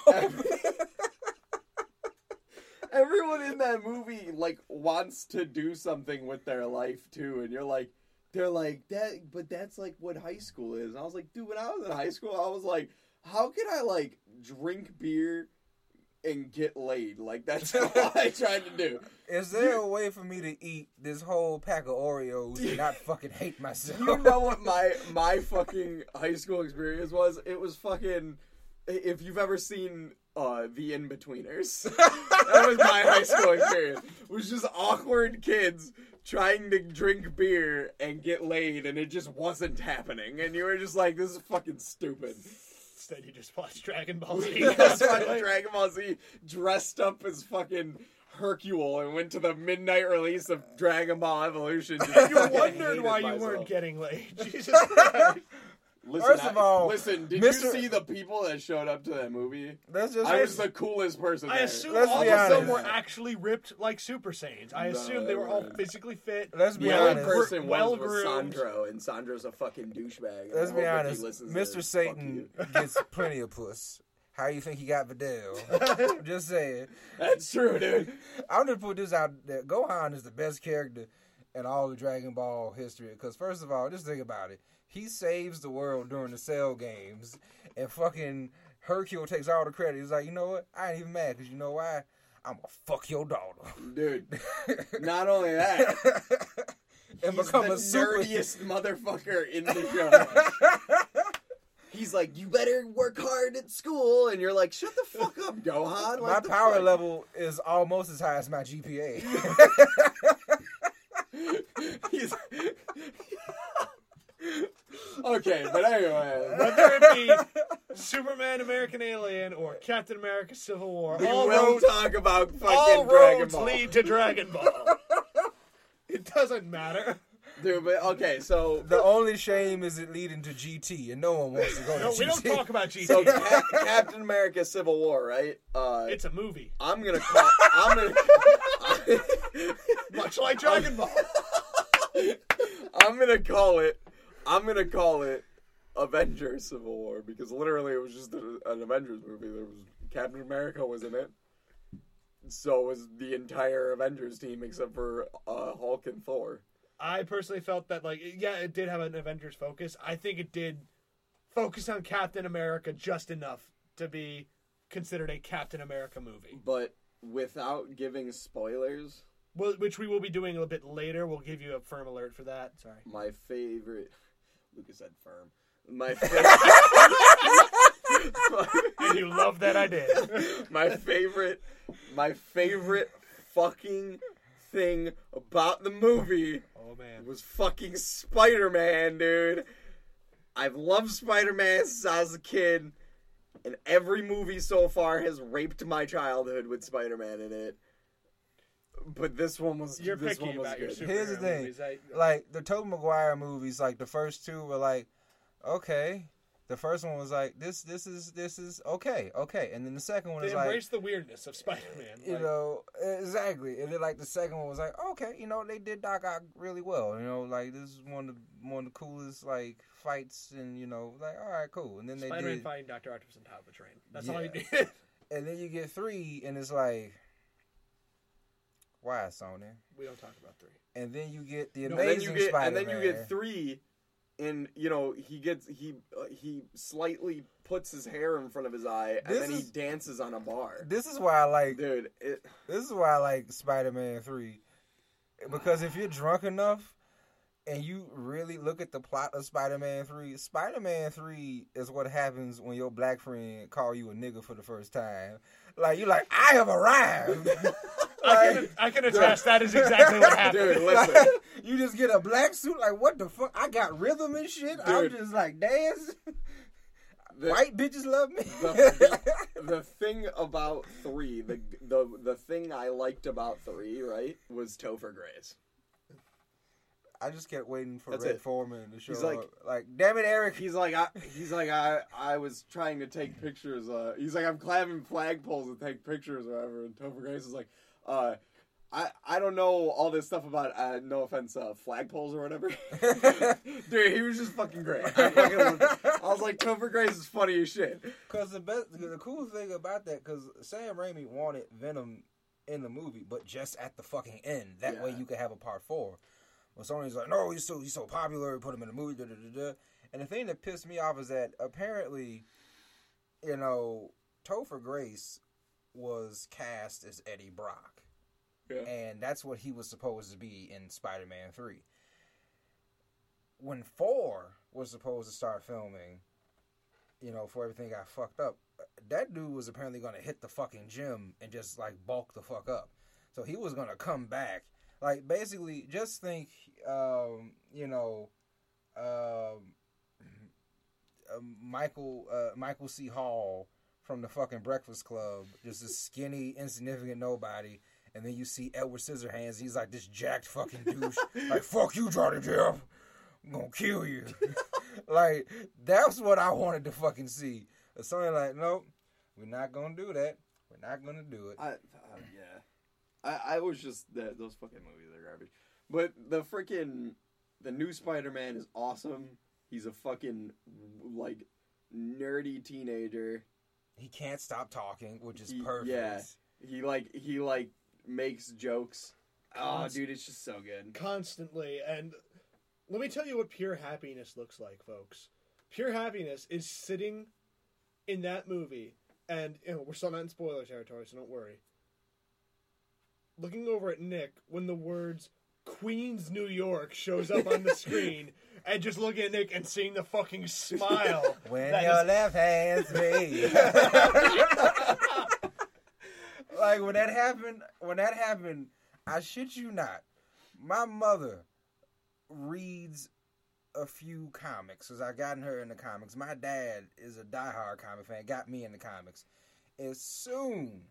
everyone in that movie like wants to do something with their life too, and they're like that, but that's like what high school is. And I was like, dude, when I was in high school, I was like, how can I like drink beer and get laid? Like that's all I tried to do. Is there a way for me to eat this whole pack of Oreos and not fucking hate myself? You know what my fucking high school experience was? It was fucking. If you've ever seen The In-Betweeners, that was my high school experience. It was just awkward kids trying to drink beer and get laid, and it just wasn't happening. And you were just like, this is fucking stupid. Instead, you just watch Dragon Ball Z. That's why Dragon Ball Z dressed up as fucking Hercule and went to the midnight release of Dragon Ball Evolution. Just You fucking wondered hated why you myself. weren't getting laid. Jesus Christ. Listen, First of all, listen. Did Mr. you see the people that showed up to that movie? Let's just I was the coolest person I there. assume Let's all be of them honest. were actually ripped like Super Saiyans. I assume they were all physically fit. Let's be the only honest. person was well-groomed. Sandro, and Sandro's a fucking douchebag. Let's I be hope if he honest. listens to Mr. this, Satan fuck you. gets plenty of puss. How you think he got Vidal? Just saying. That's true, dude. I'm gonna put this out there. Gohan is the best character in all the Dragon Ball history. Because first of all, just think about it. He saves the world during the Cell games, and fucking Hercule takes all the credit. He's like, you know what? I ain't even mad because you know why? I'm gonna fuck your daughter. Dude, not only that, and he's become the a super. nerdiest motherfucker in the show. He's like, you better work hard at school, and you're like, shut the fuck up, Gohan. My Like, the power fuck? level is almost as high as my GPA. He's... Okay, but anyway, Whether it be Superman, American Alien, or Captain America: Civil War, we all will roads, talk about all fucking Dragon roads Ball. lead to Dragon Ball. It doesn't matter. Dude, but okay, so The only shame is it leading to GT, and no one wants to go to No, GT. we don't talk about GT. so Captain America: Civil War, right? It's a movie, I'm gonna call. much like Dragon Ball. I'm gonna call it Avengers Civil War because literally it was just an Avengers movie. There was Captain America was in it. So was the entire Avengers team except for Hulk and Thor. I personally felt that, like, yeah, it did have an Avengers focus. I think it did focus on Captain America just enough to be considered a Captain America movie. But without giving spoilers, Well, which we will be doing a little bit later. We'll give you a firm alert for that. Sorry. my favorite... Lucas said firm. My favorite... And you love that I did. my favorite fucking thing about the movie Oh, man. was fucking Spider-Man, dude. I've loved Spider-Man since I was a kid, and every movie so far has raped my childhood with Spider-Man in it. But this one was You're this picky one was about your good. superhero Here's the thing. movies. Like the Tobey Maguire movies, like the first two were like, okay. The first one was like, this is okay, and then the second one they is embrace like, the weirdness of Spider-Man. you know, exactly. And then like the second one was like, okay, you know, they did Doc Ock really well. You know, like this is one of the coolest like fights, and you know, like all right, cool. And then they Spider-Man did, fighting Dr. Octopus on top of a train. That's Yeah. all he did. and then you get 3, and it's like, why Sony? We don't talk about 3. And then you get the And then Amazing you get Spider-Man. and then you get 3, and you know he slightly puts his hair in front of his eye, and This then he is- dances on a bar. This is why I like. Dude, This is why I like Spider-Man 3. Because if you're drunk enough and you really look at the plot of Spider-Man 3 is what happens when your black friend call you a nigga for the first time. Like, you're like, I have arrived. I can attest that is exactly what happened. dude, listen. You just get a black suit, like, what the fuck? I got rhythm and shit. I'm Dude. just like, dance. The- White bitches love me. the thing about 3, the thing I liked about 3, right, was Topher Grace. I just kept waiting for That's Red it. Foreman to show He's like- up. Like, damn it, Eric. He's like I was trying to take pictures. He's like I'm climbing flagpoles to take pictures or whatever. And Topher Grace is like, I don't know all this stuff about no offense flagpoles or whatever. Dude, he was just fucking great. I was like Topher Grace is funny as shit. Because the cool thing about that, because Sam Raimi wanted Venom in the movie, but just at the fucking end. That way Yeah. you could have a part 4. Well, Sony's like, no, he's so popular, put him in the movie, da da da da. And the thing that pissed me off is that apparently, you know, Topher Grace was cast as Eddie Brock. Yeah. And that's what he was supposed to be in Spider-Man 3. When 4 was supposed to start filming, you know, before everything got fucked up, that dude was apparently going to hit the fucking gym and just, like, bulk the fuck up. So he was going to come back. Like, basically, just think, you know, Michael C. Hall from the fucking Breakfast Club, just a skinny, insignificant nobody. And then you see Edward Scissorhands. He's like this jacked fucking douche. Like, fuck you, Johnny Depp. I'm gonna kill you. Like, that's what I wanted to fucking see. But Sony like, nope, we're not gonna do that. We're not gonna do it. I was just those fucking movies are garbage. But the new Spider-Man is awesome. He's a fucking like nerdy teenager. He can't stop talking, which is He- perfect. yeah. He makes jokes. Oh, dude, it's just so good. Constantly. And let me tell you what pure happiness looks like, folks. Pure happiness is sitting in that movie, and you know, we're still not in spoiler territory, so don't worry. Looking over at Nick when the words Queens, New York shows up on the screen, and just looking at Nick and seeing the fucking smile. When that your is- left hand's me. Like, when that happened, I shit you not, my mother reads a few comics, because I gotten her in the comics. My dad is a diehard comic fan, got me in the comics. As soon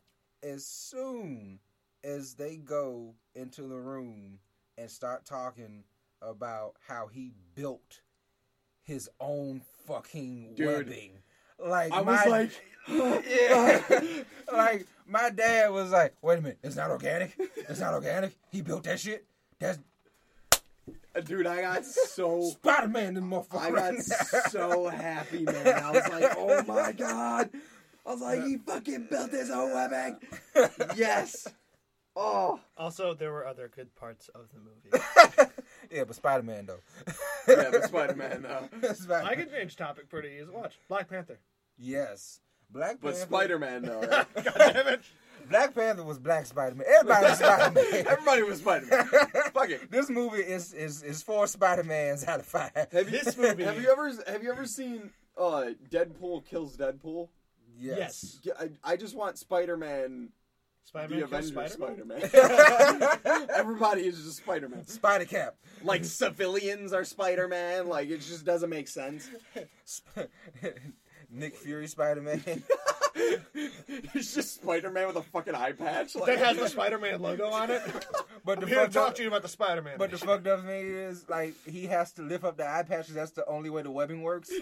as they go into the room and start talking about how he built his own fucking Dude, webbing. Like, I was like, yeah. Like, my dad was like, wait a minute, it's not organic? It's not organic? He built that shit? That's dude, I got so Spider-Man, the motherfucker. I got so happy, man. I was like, oh my god. I was like, he fucking built his own webbing. Yes. Oh. Also, there were other good parts of the movie. Yeah, but Spider-Man, though. Yeah, but Spider-Man, Spider-Man. I can change topic pretty easy. Watch Black Panther. Yes. Black But Panther. Spider-Man, though. Right? God damn it. Black Panther was Black Spider-Man. Everybody was Spider-Man. Everybody was Spider-Man. Fuck it. This movie is 4 Spider-Mans out of 5. This movie. Have you ever seen Deadpool Kills Deadpool? Yes. Yeah, I just want Spider-Man, Spider-Man the kills Avengers Spider-Man? Spider-Man. Everybody is just Spider-Man. Spider-Cap. Like civilians are Spider-Man. Like it just doesn't make sense. Nick Fury Spider-Man. He's just Spider-Man with a fucking eye patch. Like, That has the Spider-Man logo on it. But I'm the here to fucked talk up, to you about the Spider-Man. but the issue. fucked up thing is, like, he has to lift up the eye patch 'cause that's the only way the webbing works.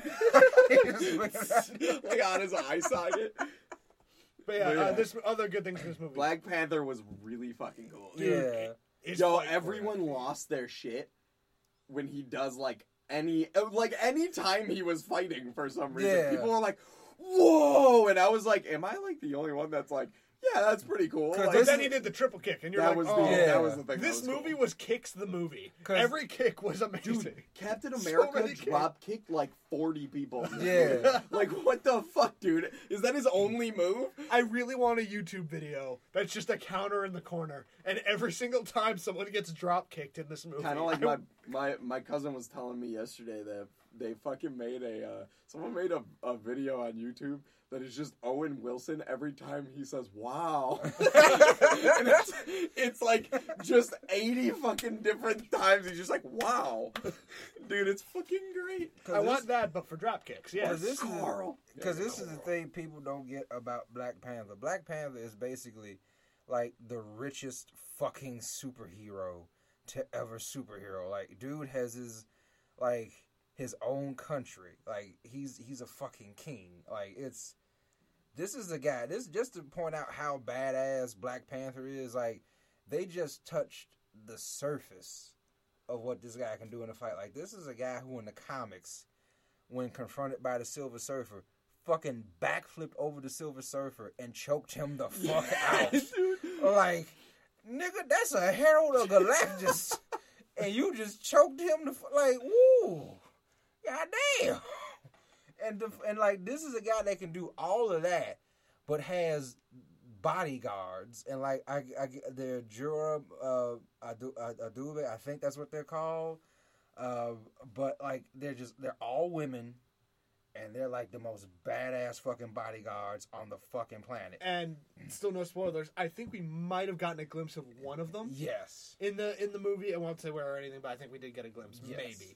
like on his eye socket. But yeah, But yeah. this other good things in this movie. Black Panther was really fucking cool. Yeah. His Yo, fight everyone lost their shit when he does like any time he was fighting for some reason. Yeah. People were like, "Whoa!" And I was like, "Am I like the only one that's like, yeah, that's pretty cool." 'Cause Like, But then he did the triple kick, and you're that like, was oh. the Yeah. that was the thing. This that was movie cool. was Kicks the movie. 'Cause- Every kick was amazing. Dude, Captain So America many kicks. drop kicked like 40 people. Yeah. Like, what the fuck, dude? Is that his only move? I really want a YouTube video that's just a counter in the corner, and every single time someone gets drop kicked in this movie, Kind of like I- my cousin was telling me yesterday that they fucking made someone made a video on YouTube that is just Owen Wilson every time he says "wow," and it's like just 80 fucking different times he's just like "wow," dude, it's fucking great. I want that, but for drop kicks. Yes. Because this Carl. Because this is the thing people don't get about Black Panther. Black Panther is basically like the richest fucking superhero to ever superhero. Like, dude has his own country. Like, he's a fucking king. Like, this is the guy. This just to point out how badass Black Panther is. Like, they just touched the surface of what this guy can do in a fight. Like, this is a guy who in the comics, when confronted by the Silver Surfer, fucking backflipped over the Silver Surfer and choked him the fuck out. Dude. Like, nigga, that's a Herald of Galactus, and you just choked him like, woo, goddamn. And like, this is a guy that can do all of that, but has bodyguards and like they're Jura Adube, I think that's what they're called. But like they're all women, and they're like the most badass fucking bodyguards on the fucking planet. And still no spoilers. I think we might have gotten a glimpse of one of them Yes. in the movie. I won't say where or anything, but I think we did get a glimpse, Yes. maybe.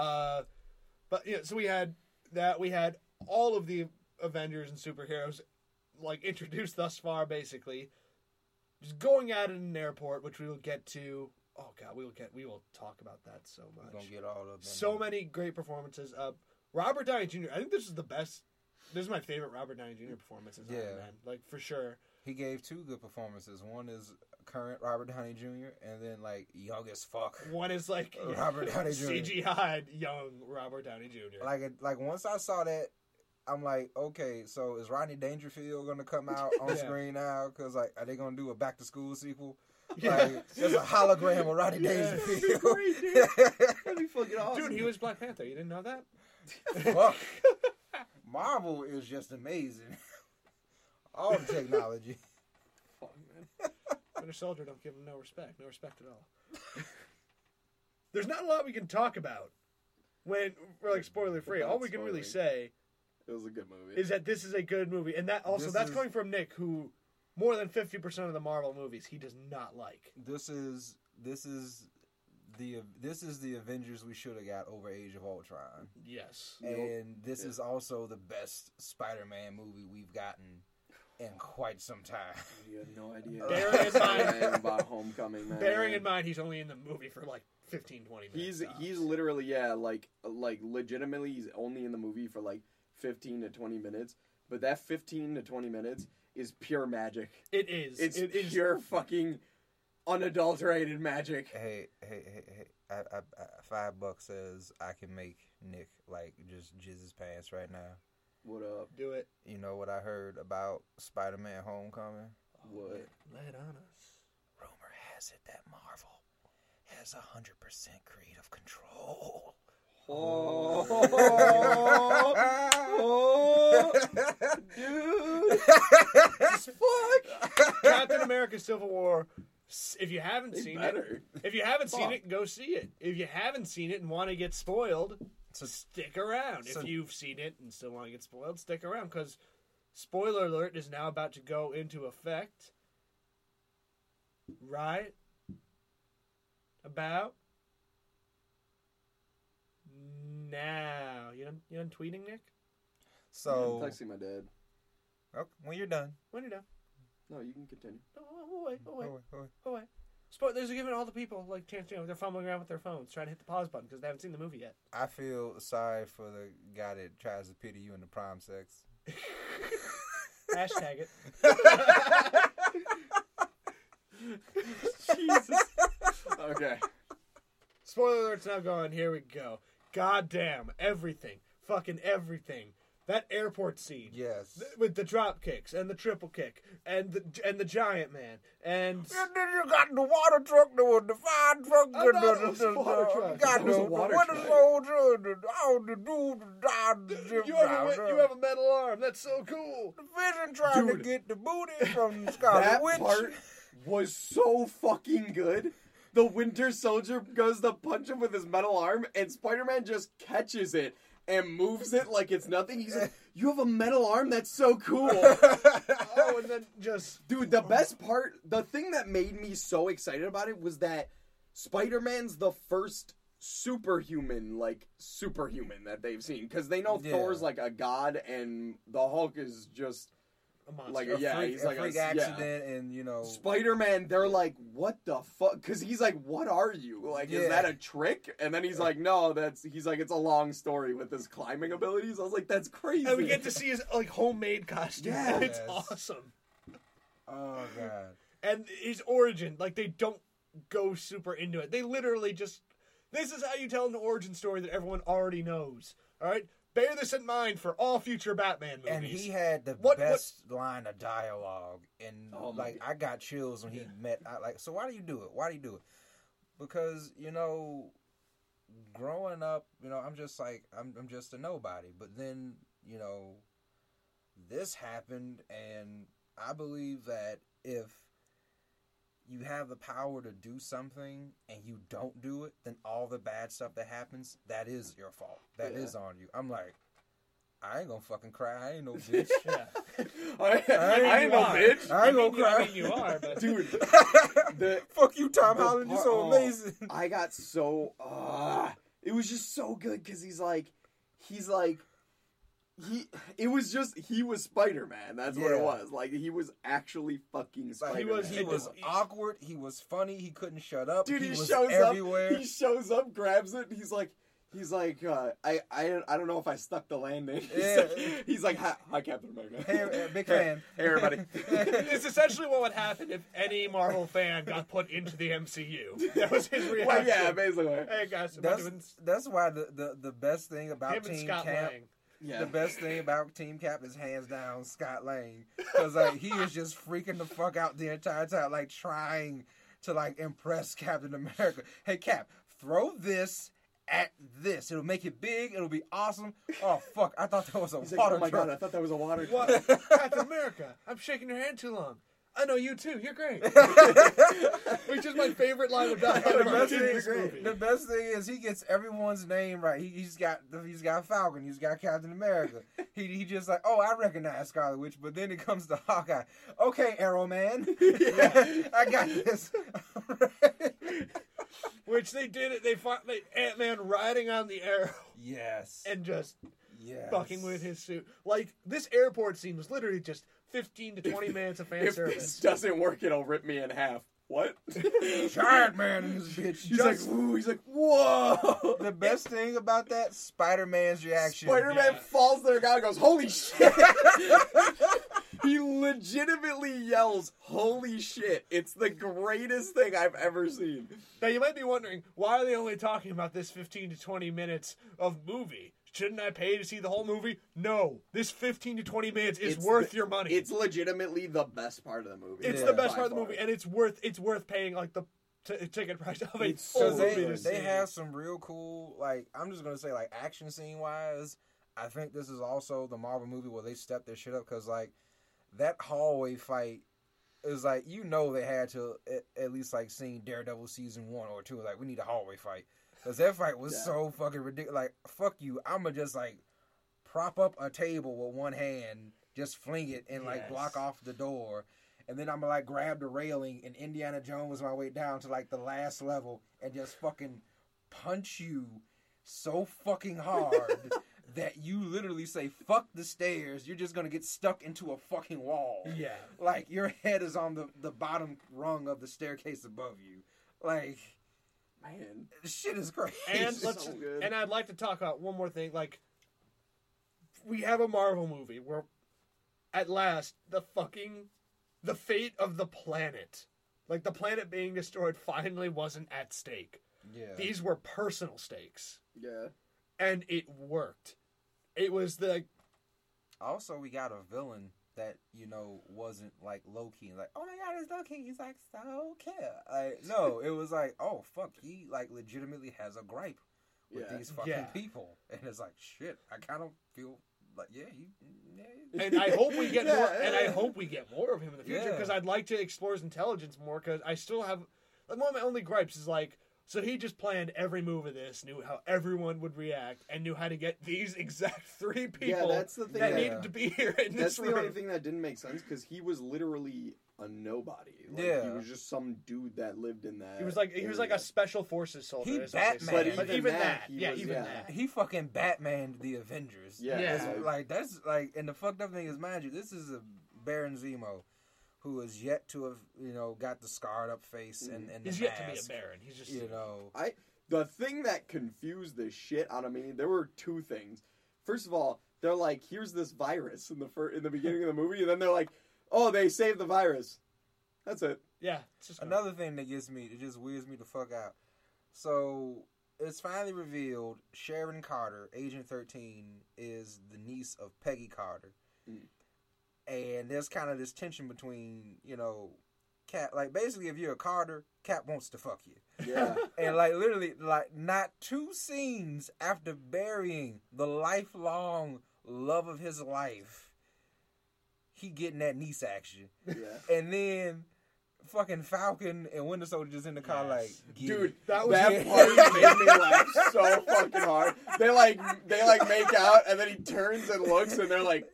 But yeah, so we had that. We had all of the Avengers and superheroes like introduced thus far, basically, just going at it in an airport, which we will get to. Oh god, we will talk about that so much. We're gonna get all of them. So many great performances. Robert Downey Jr. I think this is the best. This is my favorite Robert Downey Jr. performance as Iron Yeah. Man, like for sure. He gave two good performances. One is current Robert Downey Jr. and then like young as fuck One is like Robert Downey Jr. CGI'd young Robert Downey Jr. Like once I saw that, I'm like, okay, so is Rodney Dangerfield gonna come out on Yeah. screen now? Because like, are they gonna do a Back to School sequel? Yeah. Like, there's a hologram of Rodney Yeah. Dangerfield. Great, dude. That'd be fucking awesome. Dude, he was Black Panther. You didn't know that? Fuck. Marvel is just amazing. All the technology. Fuck, man. Winter Soldier don't give him no respect. No respect at all. There's not a lot we can talk about when we're like spoiler free. All we can really say It was a good movie. is that this is a good movie, and that also This that's is- coming from Nick, who more than 50% of the Marvel movies he does not like. This is the Avengers we should have got over Age of Ultron. Yes. Nope. And this Yeah. is also the best Spider-Man movie we've gotten in quite some time. You have no idea. Bearing in mind- Anything about Homecoming, man. Bearing in mind he's only in the movie for like 15, 20 minutes. He's tops. literally like legitimately he's only in the movie for like 15 to 20 minutes, but that 15 to 20 minutes is pure magic. It is. It's It is. pure fucking unadulterated magic. Hey! I $5 says I can make Nick like just jizz his pants right now. What up? Do it. You know what I heard about Spider-Man: Homecoming? What? Lay it on us. Rumor has it that Marvel has 100% creative control. Oh, dude! Fuck! Captain America: Civil War. If you haven't They seen better. it, if you haven't seen Fuck. it, go see it. If you haven't seen it and want to get spoiled, So- stick around. so- If you've seen it and still want to get spoiled, stick around because spoiler alert is now about to go into effect. Right about now. You done tweeting, Nick? So I'm texting my dad. Okay, when you're done. When you're done. No, you can continue. Oh, wait. Oh, wait. There's giving all the people like chance. They're fumbling around with their phones trying to hit the pause button because they haven't seen the movie yet. I feel sorry for the guy that tries to pity you in the prime sex. Hashtag it. Jesus. Okay. Spoiler alert's now gone. Here we go. Goddamn everything, fucking everything. That airport scene. Yes. With the drop kicks and the triple kick and the giant man and And then you got the water truck, the fire truck, I thought it was a water truck. got It was the a water winter truck. soldier, all the dude died. you have a metal arm. That's so cool. The vision trying to Dude. get the booty from Scarlet That Witch. part was so fucking good. The Winter Soldier goes to punch him with his metal arm, and Spider-Man just catches it and moves it like it's nothing. He's like, "You have a metal arm? That's so cool." Oh, and then just Dude, the best part, the thing that made me so excited about it was that Spider-Man's the first superhuman that they've seen. Because they know Yeah. Thor's like a god, and the Hulk is just a monster. like, a yeah, freak, he's a like freak yeah. accident, and you know, Spider-Man, they're like, what the fuck? Because he's like, what are you? Like, Yeah. is that a trick? And then he's like, no, he's like, it's a long story with his climbing abilities. I was like, that's crazy. and we get to see his like homemade costume. Yes. It's awesome. oh god, And his origin, like they don't go super into it. They literally just this is how you tell an origin story that everyone already knows. All right, bear this in mind for all future Batman movies. and he had the What- best line of dialogue, and Oh my like I got chills when he met. So why do you do it? Why do you do it? Because growing up, I'm just like I'm just a nobody. But then this happened, and I believe that if you have the power to do something and you don't do it, then all the bad stuff that happens, that is your fault. That Yeah. is on you. I'm like, I ain't gonna fucking cry. I ain't no bitch. yeah. I ain't no bitch. I ain't gonna I cry. mean, you are, but Dude, the, Fuck you, Tom the Holland. You're part- so oh, amazing. I got so, it was just so good because he was Spider-Man. That's what it Yeah. was. Like, he was actually fucking Like, Spider-Man. he was awkward. He was funny. He couldn't shut up. Dude, he he was shows everywhere. up. He shows up, grabs it, and he's like, I don't know if I stuck the landing. Yeah. He's like, hi, Captain America. Hey, big fan. Hey, everybody. it's essentially what would happen if any Marvel fan got put into the MCU. That was his reaction. Well, yeah, basically. Hey guys, am I doing That's why the best thing about him and Team Scott Cap. Lang? Yeah. The best thing about Team Cap is hands down Scott Lang, because like he is just freaking the fuck out the entire time, like trying to like impress Captain America. Hey Cap, throw this at this. It'll make it big. It'll be awesome. Oh fuck! I thought that was a He's like, water oh my truck. god, I thought that was a water What? truck. Captain America, I'm shaking your hand too long. I know you too. You're great. Which is my favorite line of dialogue The in this movie. best thing is he gets everyone's name right. He's got Falcon. He's got Captain America. He just like, oh, I recognize Scarlet Witch, but then it comes to Hawkeye. Okay, Arrow Man, I got this. Which they did it. They Ant-Man riding on the arrow Yes. and just Yes. fucking with his suit. Like this airport scene was literally just 15 to 20 minutes of fan If this service. doesn't work, it'll rip me in half. What? Giant man in this bitch. He's like, ooh, he's like, whoa. The best thing about that, Spider-Man's reaction. Spider-Man Yeah. falls to the ground and goes, holy shit. He legitimately yells, holy shit. It's the greatest thing I've ever seen. Now you might be wondering, why are they only talking about this 15 to 20 minutes of movie? Shouldn't I pay to see the whole movie? No. This 15 to 20 minutes is worth your money. It's legitimately the best part of the movie. It's Yeah. the best By part of the far. movie, and it's worth paying like the ticket price of a It's full Because so movie to good. see. they have some real cool, like, I'm just going to say, like, action scene wise, I think this is also the Marvel movie where they step their shit up, because, like, that hallway fight is like, they had to at least, like, seen Daredevil season 1 or 2. Like, we need a hallway fight. Because that fight was Yeah. so fucking ridiculous. Like, fuck you. I'm going to just, like, prop up a table with one hand, just fling it, and, like, Yes. block off the door. And then I'm gonna like grab the railing and Indiana Jones my way down to like the last level and just fucking punch you so fucking hard that you literally say, fuck the stairs, you're just gonna get stuck into a fucking wall. Yeah. Like, your head is on the bottom rung of the staircase above you. Like, Man, shit is crazy. And It's let's so good. and I'd like to talk about one more thing. Like, we have a Marvel movie where, at last, the fate of the planet, like the planet being destroyed, finally wasn't at stake. Yeah. These were personal stakes, yeah. and it worked. It was the Also, we got a villain that, wasn't like Loki. Like, oh my god, it's Loki. He's like, so care. Like, no, it was like, oh fuck, he like legitimately has a gripe with Yeah. these fucking Yeah. people. And it's like, shit, I kind of feel like, yeah. and I hope we get Yeah, more. And I yeah. hope we get more of him in the future Yeah. because I'd like to explore his intelligence more. Because I still have like one of my only gripes is like. So he just planned every move of this, knew how everyone would react, and knew how to get these exact 3 people that's the thing that that- needed to be here in That's this the only room. thing that didn't make sense because he was literally a nobody. Like, Yeah. he was just some dude that lived in that. He was like a area. special forces soldier. He is what they Batman. said. But But even even that, that, he yeah, was- even yeah. that. He fucking Batmaned the Avengers. Yeah, Yeah. It's like, that's like, and the fucked up thing is, mind you, this is a Baron Zemo who is yet to have, got the scarred up face and the He's yet to be a mask, baron. He's just The thing that confused the shit out of me, there were 2 things. First of all, they're like, here's this virus in the beginning of the movie, and then they're like, oh, they saved the virus. That's it. yeah. It's just Another thing that it just weirds me the fuck out. So, it's finally revealed Sharon Carter, Agent 13, is the niece of Peggy Carter. Mm. And there's kind of this tension between, Cap. Like, basically, if you're a Carter, Cap wants to fuck you. Yeah. And, like, literally, like, not 2 scenes after burying the lifelong love of his life, he getting that niece action. Yeah. And then fucking Falcon and Winter Soldier just in the car, Yes. like, get Dude, it. That was that it. part made me laugh so fucking hard. They make out, and then he turns and looks, and they're like,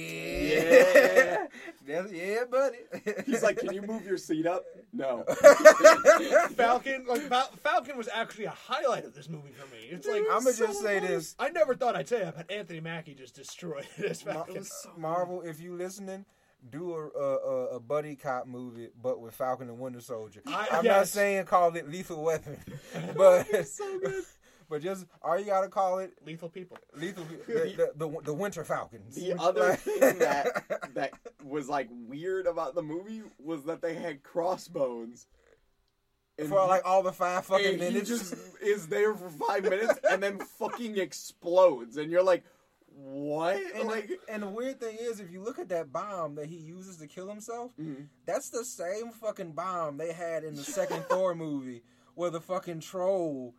Yeah. Yeah, buddy. he's like, can you move your seat up? No. Falcon. Like Falcon was actually a highlight of this movie for me. It's like I'm going to just say this. I never thought I'd say that, but Anthony Mackie just destroyed it as Falcon. Marvel, if you listening, do a buddy cop movie, but with Falcon and Winter Soldier. I'm not yes. saying call it Lethal Weapon, but So good. but just all you gotta call it Lethal people. Lethal the Winter Falcons. The other thing that was like weird about the movie was that they had crossbones. And for like all the 5 fucking and he minutes. just is there for 5 minutes and then fucking explodes, and you're like, what? And the weird thing is, if you look at that bomb that he uses to kill himself, Mhm. that's the same fucking bomb they had in the second Thor movie, where the fucking troll,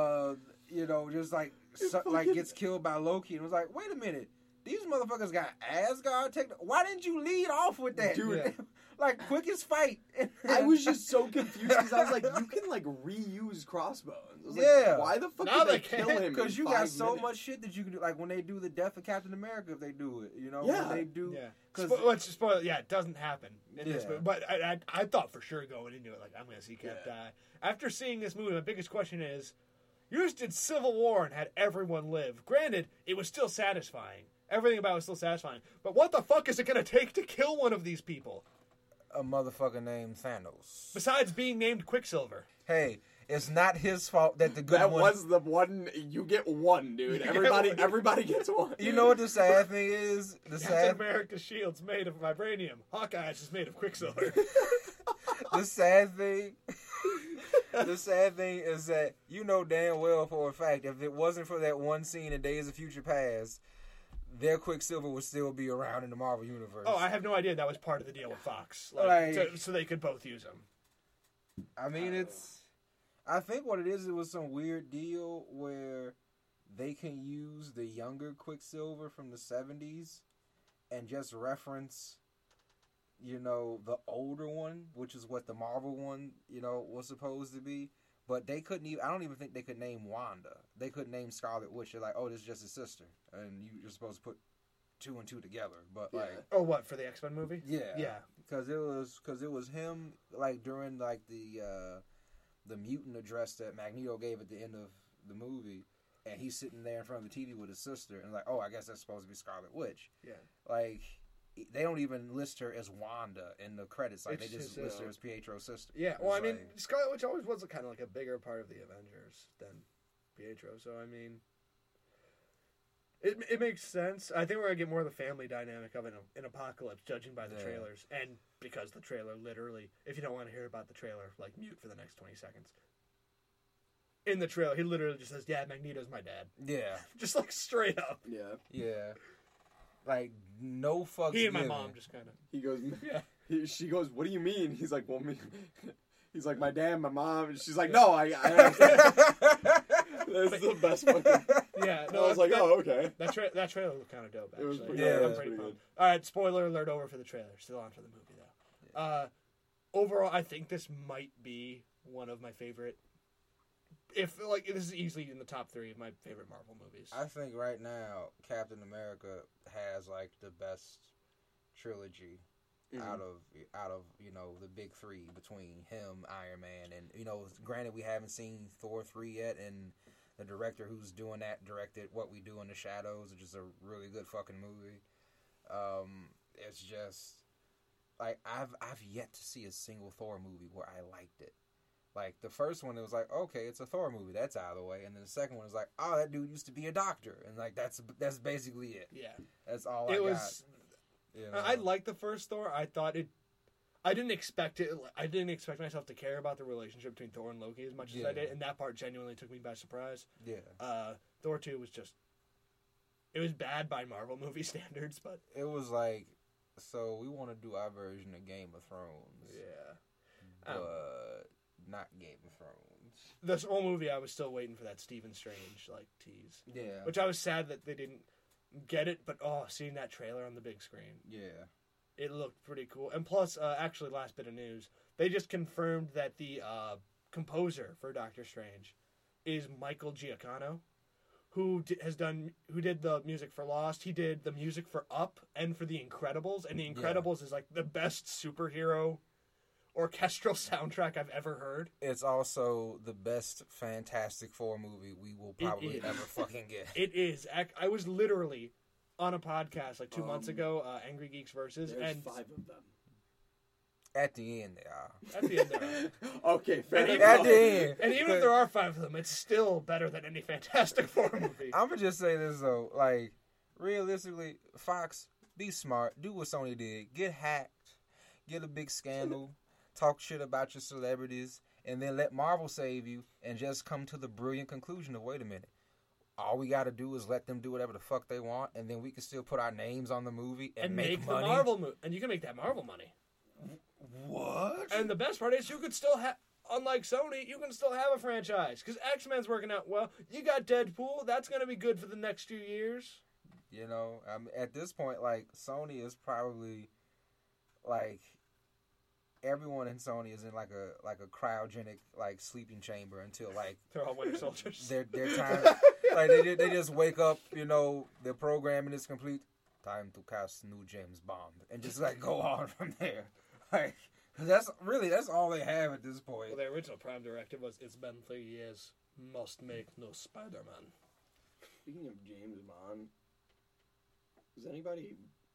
just like gets killed by Loki, and was like, wait a minute, these motherfuckers got Asgard technology. Why didn't you lead off with that, Dude. Yeah. Like, quickest fight. I was just so confused because I was like, you can like reuse crossbones. I was Yeah. Like, why the fuck Now did they they kill can't, him? Because in you got 5 so minutes? much shit that you can do. Like when they do the death of Captain America, if they do it, Yeah. when they do. Yeah. 'Cause- Let's spoil. Yeah, it doesn't happen in this Yeah. movie. But I thought for sure going into it, like I'm gonna see Cap die. After seeing this movie, my biggest question is, you just did Civil War and had everyone live. Granted, it was still satisfying. Everything about it was still satisfying. But what the fuck is it gonna take to kill one of these people? A motherfucker named Thanos. Besides being named Quicksilver. Hey, it's not his fault that the good That one. was the one. You get one, dude. You get Everybody, one. everybody gets one. You know what the sad thing is? The Captain sad, America's shield's made of vibranium. Hawkeye's is made of Quicksilver. the sad thing. The sad thing is that you know damn well for a fact if it wasn't for that one scene in Days of Future Past, their Quicksilver would still be around in the Marvel universe. Oh, I have no idea that was part of the deal with Fox. Like- So they could both use him. I mean, I think what it is, it was some weird deal where they can use the younger Quicksilver from the 70s and just reference, the older one, which is what the Marvel one, was supposed to be. But they couldn't even, I don't even think they could name Wanda. They couldn't name Scarlet Witch. They're like, oh, this is just his sister. And you're supposed to put 2 and 2 together. But, Yeah. like, Oh, what, for the X-Men movie? yeah. Yeah. Because it was him, like, during, like, the mutant address that Magneto gave at the end of the movie. and he's sitting there in front of the TV with his sister, and like, oh, I guess that's supposed to be Scarlet Witch. Yeah. Like, they don't even list her as Wanda in the credits. Like, It's they just just, list her as Pietro's sister. Yeah, well, It's I mean, like- Scarlet Witch always was kind of like a bigger part of the Avengers than Pietro, so I mean, it makes sense. I think we're gonna get more of the family dynamic of an Apocalypse, judging by the Yeah. trailers, and because the trailer literally, if you don't want to hear about the trailer, like mute for the next 20 seconds. In the trailer, he literally just says, "Yeah, Magneto's my dad," Yeah, just like straight up. Yeah. yeah. Like, no fucks He and my given. mom just kind of. He goes. Yeah. She goes. What do you mean? He's like, well, me. He's like, my dad, my mom. And she's like, no, I understand. That's the best fucking. Yeah, I was like, that, oh, okay. That trailer looked kind of dope. It was Actually, pretty- yeah, I'm it was pretty pretty pumped. All right, spoiler alert over for the trailer. Still on for the movie though. Overall, I think this might be one of my favorite. If like this is easily in the top 3 of my favorite Marvel movies. I think right now Captain America has like the best trilogy out of you know the big 3 between him, Iron Man, and you know, granted we haven't seen Thor 3 yet, and the director who's doing that directed What We Do in the Shadows, which is a really good fucking movie. It's just like I've yet to see a single Thor movie where I liked it. Like, the first one, it was like, okay, it's a Thor movie. That's out of the way. And then the second one is like, oh, that dude used to be a doctor. And, like, that's basically it. Yeah, That's all I it got. was. You know? I liked the first Thor. I thought it. I didn't expect it. I didn't expect myself to care about the relationship between Thor and Loki as much as I Yeah. did, and that part genuinely took me by surprise. Yeah. Thor 2 was just. It was bad by Marvel movie standards, but It was like, so we want to do our version of Game of Thrones. yeah. But not Game of Thrones. This whole movie, I was still waiting for that Stephen Strange like tease, Yeah. which I was sad that they didn't get it. But seeing that trailer on the big screen, Yeah. it looked pretty cool. And plus, actually, last bit of news, they just confirmed that the composer for Doctor Strange is Michael Giacchino, who did the music for Lost. He did the music for Up and for The Incredibles, and The Incredibles is like the best superhero orchestral soundtrack I've ever heard. It's also the best Fantastic Four movie we will probably is. ever fucking get. It is. I was literally on a podcast like 2 months ago, Angry Geeks Versus, There's and 5 of them. At the end, they are. at the end there are. Okay, fair And enough. At the end. And even if there are 5 of them, it's still better than any Fantastic Four movie. I'm gonna just say this though, like, realistically, Fox, be smart, do what Sony did, get hacked, get a big scandal, talk shit about your celebrities, and then let Marvel save you, and just come to the brilliant conclusion of, wait a minute, all we gotta do is let them do whatever the fuck they want, and then we can still put our names on the movie and make the money. Marvel movie, and you can make that Marvel money. What? And the best part is, you could still have, unlike Sony, you can still have a franchise because X-Men's working out well. You got Deadpool, that's gonna be good for the next few years. You know, at this point, like, Sony is probably, like, everyone in Sony is in like a cryogenic like sleeping chamber until like They're all Winter Soldiers. their time. Like they just wake up, you know, their programming is complete. Time to cast new James Bond, and just like go on from there. Like that's all they have at this point. Well, the original Prime directive was, "It's been 3 years. Must make no Spider-Man." Speaking of James Bond, is anybody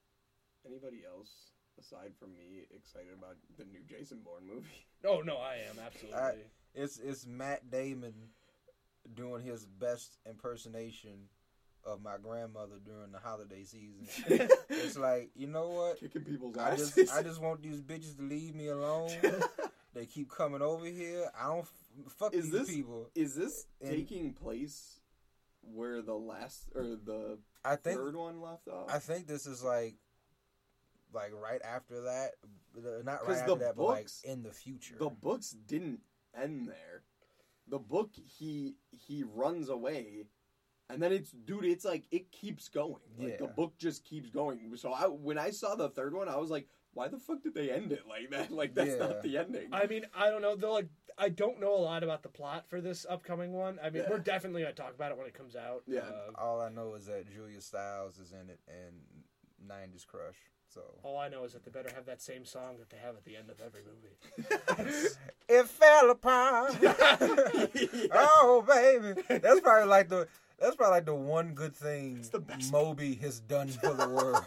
else aside from me excited about the new Jason Bourne movie? Oh no, I am absolutely. It's Matt Damon doing his best impersonation of my grandmother during the holiday season. It's like, you know what? Kicking people's I asses. just want these bitches to leave me alone. They keep coming over here. I don't fuck Is these this- people. Is this And- taking place where the last or the I think third one left off? I think this is like right after that. Not 'Cause right after the that, but like books- in the future. The books didn't end there. The book he runs away, and then it's like it keeps going. Like the Yeah. book just keeps going. So when I saw the third one, I was like, why the fuck did they end it like that? Like that's Yeah. not the ending. I mean, I don't know. They're like, I don't know a lot about the plot for this upcoming one. I mean, Yeah. we're definitely gonna talk about it when it comes out. Yeah. All I know is that Julia Stiles is in it and 90s Crush. So All I know is that they better have that same song that they have at the end of every movie. it fell apart. Oh baby, that's probably like That's probably like the one good thing It's the best. Moby has done for the world.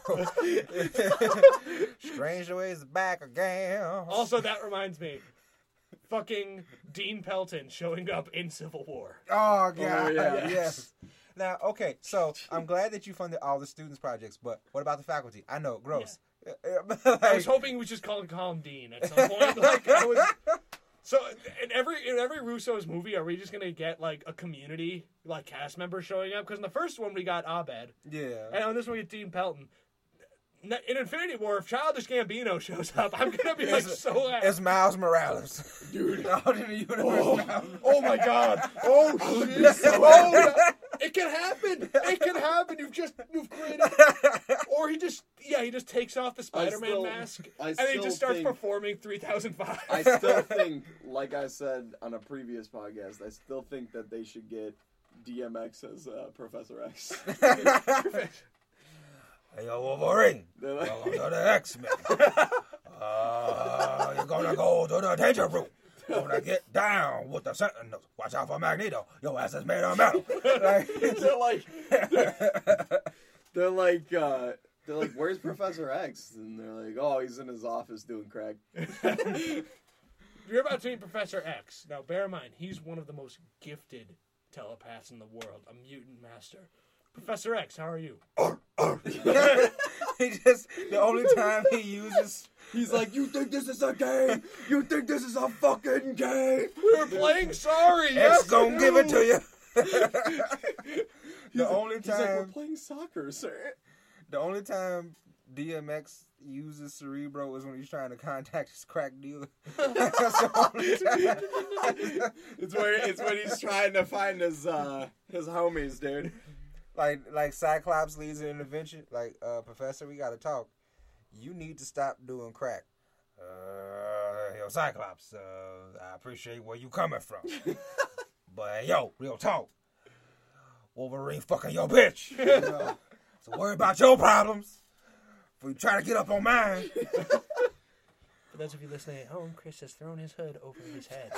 Stranger Ways back again. Also, that reminds me. Fucking Dean Pelton showing up in Civil War. Oh, God. yeah. Yes. Now, okay, so I'm glad that you funded all the students' projects, but what about the faculty? I know, gross. I was hoping we just call him Dean at some point. So in every Russo's movie, are we just gonna get like a Community like cast member showing up? Because in the first one we got Abed, Yeah. and on this one we get Dean Pelton. In Infinity War, if Childish Gambino shows up, I'm gonna be like so happy. It's Miles Morales. Dude. Out in the universe. Oh my God! Oh shit! Oh, no. It can happen. It can happen. You've created. Or he just takes off the Spider-Man mask and he just starts performing 3005. I still think, like I said on a previous podcast, I still think that they should get DMX as Professor X. Hey, yo, Wolverine. They're like- Welcome to the X-Men. You're gonna go to the danger room. Gonna get down with the Sentinels. Watch out for Magneto. Your ass is made of metal. they're like, where's Professor X? And they're like, oh, he's in his office doing crack. You're about to meet Professor X. Now, bear in mind, he's one of the most gifted telepaths in the world, a mutant master. Professor X, how are you? He just, the only time he uses... He's like, you think this is a game? You think this is a fucking game? We were playing sorry. X Yes, gonna give it to you. He's like, only he's like, we're time- playing soccer, sir. The only time DMX uses Cerebro is when he's trying to contact his crack dealer. That's the only time. It's when he's trying to find his homies, dude. Like Cyclops leads an intervention. Like, Professor, we gotta talk. You need to stop doing crack. Yo, Cyclops, I appreciate where you coming from. But, yo, real talk. Wolverine fucking your bitch. You know? So worry about your problems before you try to get up on mine. For those of you listening at home, Chris has thrown his hood over his head.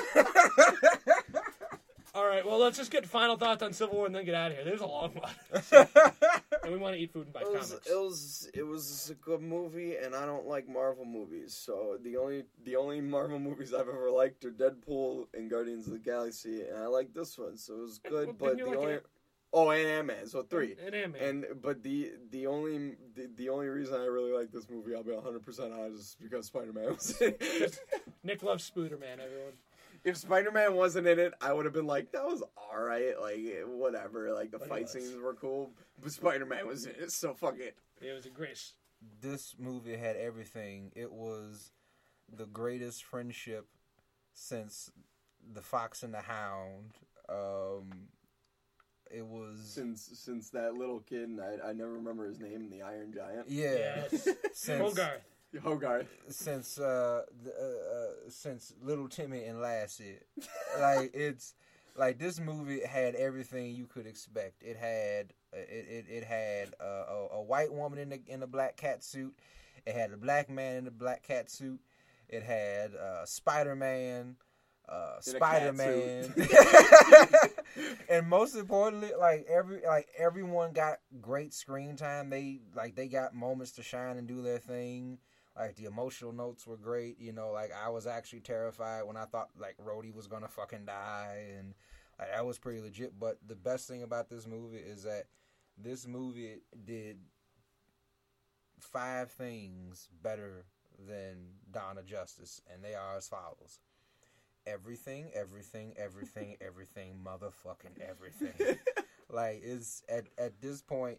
All right, well, let's just get final thoughts on Civil War and then get out of here. There's a long one. And we want to eat food and buy comics. It was a good movie, and I don't like Marvel movies. So the only Marvel movies I've ever liked are Deadpool and Guardians of the Galaxy, and I like this one, so it was good. Well, But didn't you the like only it? and Ant-Man, so 3. And Ant-Man. But the only reason I really like this movie, I'll be 100% honest, is because Spider-Man was in it. Nick loves Spooderman, everyone. If Spider-Man wasn't in it, I would have been like, that was alright, like, whatever, like, the But he fight was. scenes were cool, but Spider-Man was in it, so fuck it. It was a grace. This movie had everything. It was the greatest friendship since The Fox and the Hound. It was... Since that little kid, and I never remember his name, the Iron Giant. Yeah. Yes. Since, Hogarth. Hogarth. since Little Timmy and Lassie, like it's like this movie had everything you could expect. It had a white woman in a black cat suit. It had a black man in a black cat suit. It had Spider-Man, Spider-Man, and most importantly, everyone got great screen time. They got moments to shine and do their thing. Like, the emotional notes were great. You know, like, I was actually terrified when I thought, like, Rhodey was gonna fucking die, and like, that was pretty legit. But the best thing about this movie is that this movie did 5 things better than Dawn of Justice, and they are as follows. Everything, motherfucking everything. Like, it's at this point,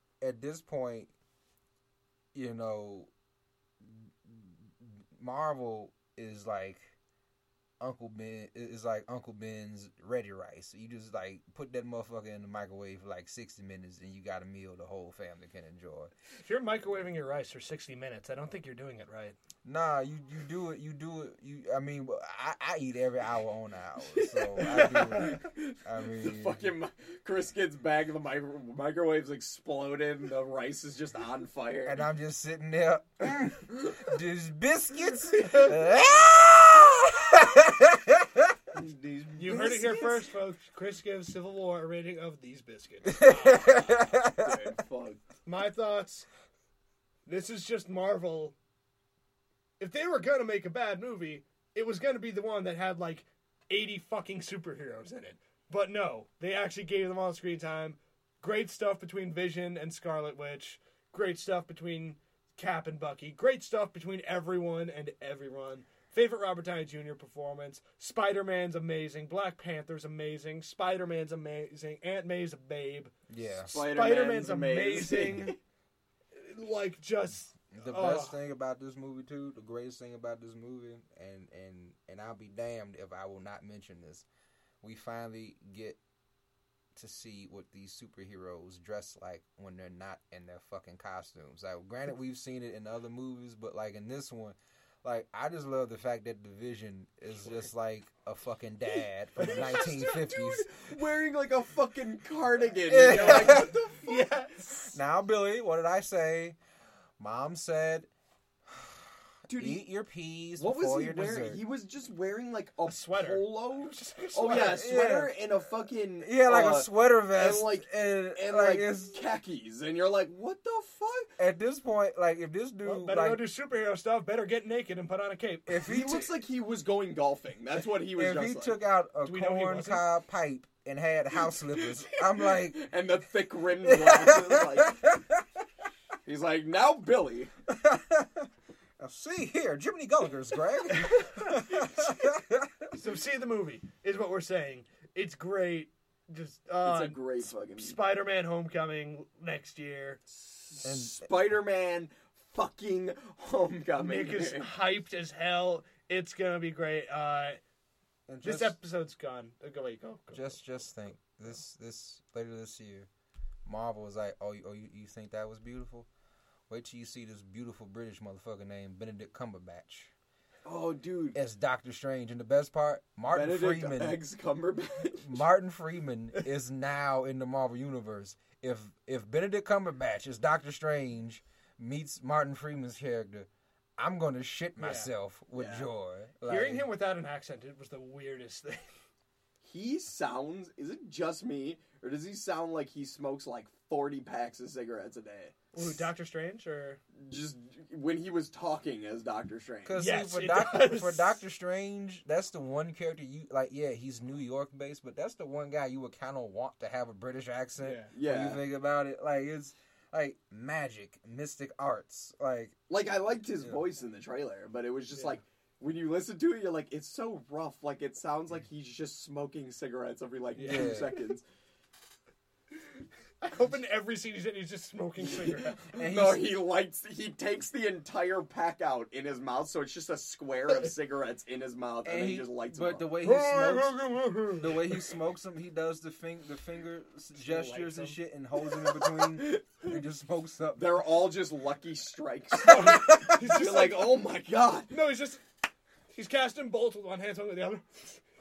you know, Marvel is like Uncle Ben's Ready Rice. You just like put that motherfucker in the microwave for like 60 minutes and you got a meal the whole family can enjoy. If you're microwaving your rice for 60 minutes, I don't think you're doing it right. Nah, you do it. I mean, I eat every hour on the hour, so I do it. I mean, The fucking Chris gets back, the microwave's exploded, and the rice is just on fire. and I'm just sitting there, these biscuits. These You heard it here first, folks. Chris gives Civil War a rating of these biscuits. Dude, fuck. My thoughts. This is just Marvel. If they were gonna make a bad movie, it was gonna be the one that had like 80 fucking superheroes in it. But no, they actually gave them all screen time. Great stuff between Vision and Scarlet Witch. Great stuff between Cap and Bucky. Great stuff between everyone and everyone. Favorite Robert Downey Jr. performance. Spider-Man's amazing. Black Panther's amazing. Spider-Man's amazing. Aunt May's a babe. Yeah. Spider-Man's amazing. Like, just... The best thing about this movie, too, the greatest thing about this movie, and I'll be damned if I will not mention this, we finally get to see what these superheroes dress like when they're not in their fucking costumes. Like, granted, we've seen it in other movies, but, like, in this one, like, I just love the fact that the Vision is just like a fucking dad from the 1950s. Dude, wearing like a fucking cardigan. Yeah. You're like, what the fuck? Yes. Now, Billy, what did I say? Mom said, Dude, eat your peas what before was he your wearing? dessert. He was just wearing like a sweater. polo. Just like a Oh yeah, a sweater. sweater and a fucking a sweater vest. and like and like khakis, and you're like, what the fuck? at this point, like, if this dude, Well, better like, go do superhero stuff. Better get naked and put on a cape. if He looks like he was going golfing. That's what he was. if just he like. took out a Do we know he corn wasn't? cob pipe and had house slippers, I'm like, and the thick rimmed glasses. Like, he's like, now Billy. see here, Jiminy Gulliver's, Greg. So see the movie is what we're saying. It's great. Just It's a great fucking Spider-Man: Homecoming next year. And- Spider-Man fucking Homecoming. Nick is hyped as hell. It's gonna be great. And This episode's gone. Go. just think this later this year, Marvel was like, you think that was beautiful? Wait till you see this beautiful British motherfucker named Benedict Cumberbatch Oh, dude. as Doctor Strange. And the best part, Martin Freeman is now in the Marvel universe. If Benedict Cumberbatch as Doctor Strange meets Martin Freeman's character, I'm gonna shit myself with joy. Like, Hearing him without an accent, it was the weirdest thing. He sounds. Is it just me, or does he sound like he smokes like 40 packs of cigarettes a day? Ooh, Doctor Strange or Just when he was talking as Doctor Strange. Because Yes, for it does. for Doctor Strange, that's the one character you like. Yeah, he's New York based, but that's the one guy you would kind of want to have a British accent. Yeah. When Yeah. you think about it, like it's like magic, mystic arts, like Like I liked his voice in the trailer, but it was just Yeah. like when you listen to it, you're like, it's so rough. Like it sounds like he's just smoking cigarettes every like 2 Yeah. seconds. I hope in every scene he's in, he's just smoking cigarettes. and No, he's- he takes the entire pack out in his mouth, so it's just a square of cigarettes in his mouth, and then he just lights but them the up. way he smokes them, he does the finger gestures and them. shit, and holds them in between, and just smokes up. They're all just lucky strikes. He's just You're like, oh my god. no, he's casting bolts with one hand, swinging with the other.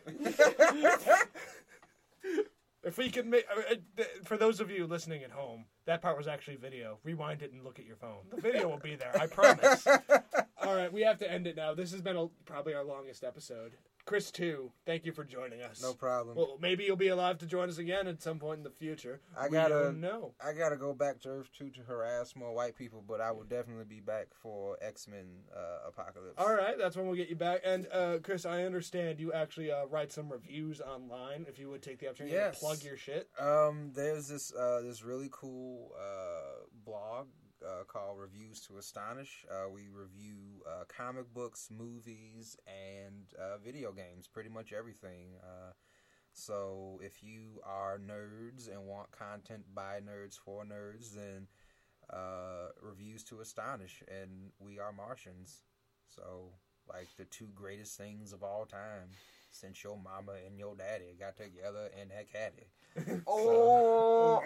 If we could make, for those of you listening at home, that part was actually video. Rewind it and look at your phone. The video will be there, I promise. All right, we have to end it now. This has been probably our longest episode. Chris, too, thank you for joining us. No problem. Well, maybe you'll be alive to join us again at some point in the future. I We gotta- don't know. I gotta go back to Earth 2 to harass more white people, but I will definitely be back for X-Men Apocalypse. All right, that's when we'll get you back. And Chris, I understand you actually write some reviews online. If you would take the opportunity Yes. to plug your shit. There's this really cool blog called Reviews to Astonish. We review comic books, movies, and video games, pretty much everything. So if you are nerds and want content by nerds for nerds, then Reviews to Astonish, and we are Martians. So, like, the two greatest things of all time since your mama and your daddy got together and had caddy. Oh.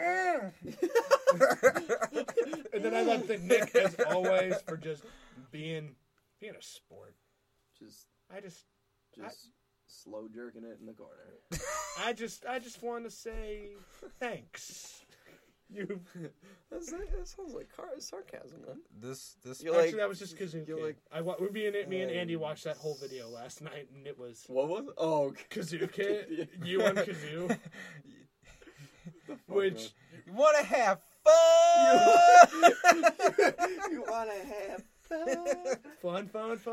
And then I'd like to thank Nick, as always, for just being a sport. Just I just slow jerking it in the corner. I just want to say thanks. You. That sounds like sarcasm, man. This You're Actually, like- that was just Kazuki. you're like- Me and Andy watched that whole video last night, and it was What was it? Oh, okay. Kazuki. You on Kazoo. Which you want to have fun. You wanna have fun.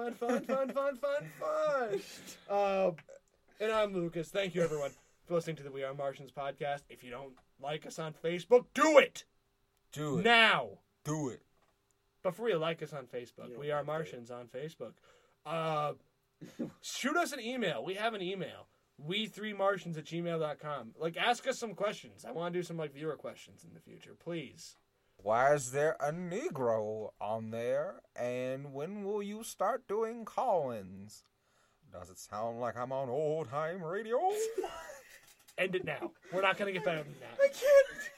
And I'm Lucas. Thank you, everyone, for listening to the We Are Martians podcast. If you don't like us on Facebook, do it Do it. now. Do it. But for real, like us on Facebook. We Are Martians on Facebook. Shoot us an email. We have an email. we3martians@gmail.com. Like, ask us some questions. I want to do some viewer questions in the future. Please. Why is there a Negro on there? And when will you start doing call-ins? Does it sound like I'm on old-time radio? End it now. We're not going to get better than that. I can't.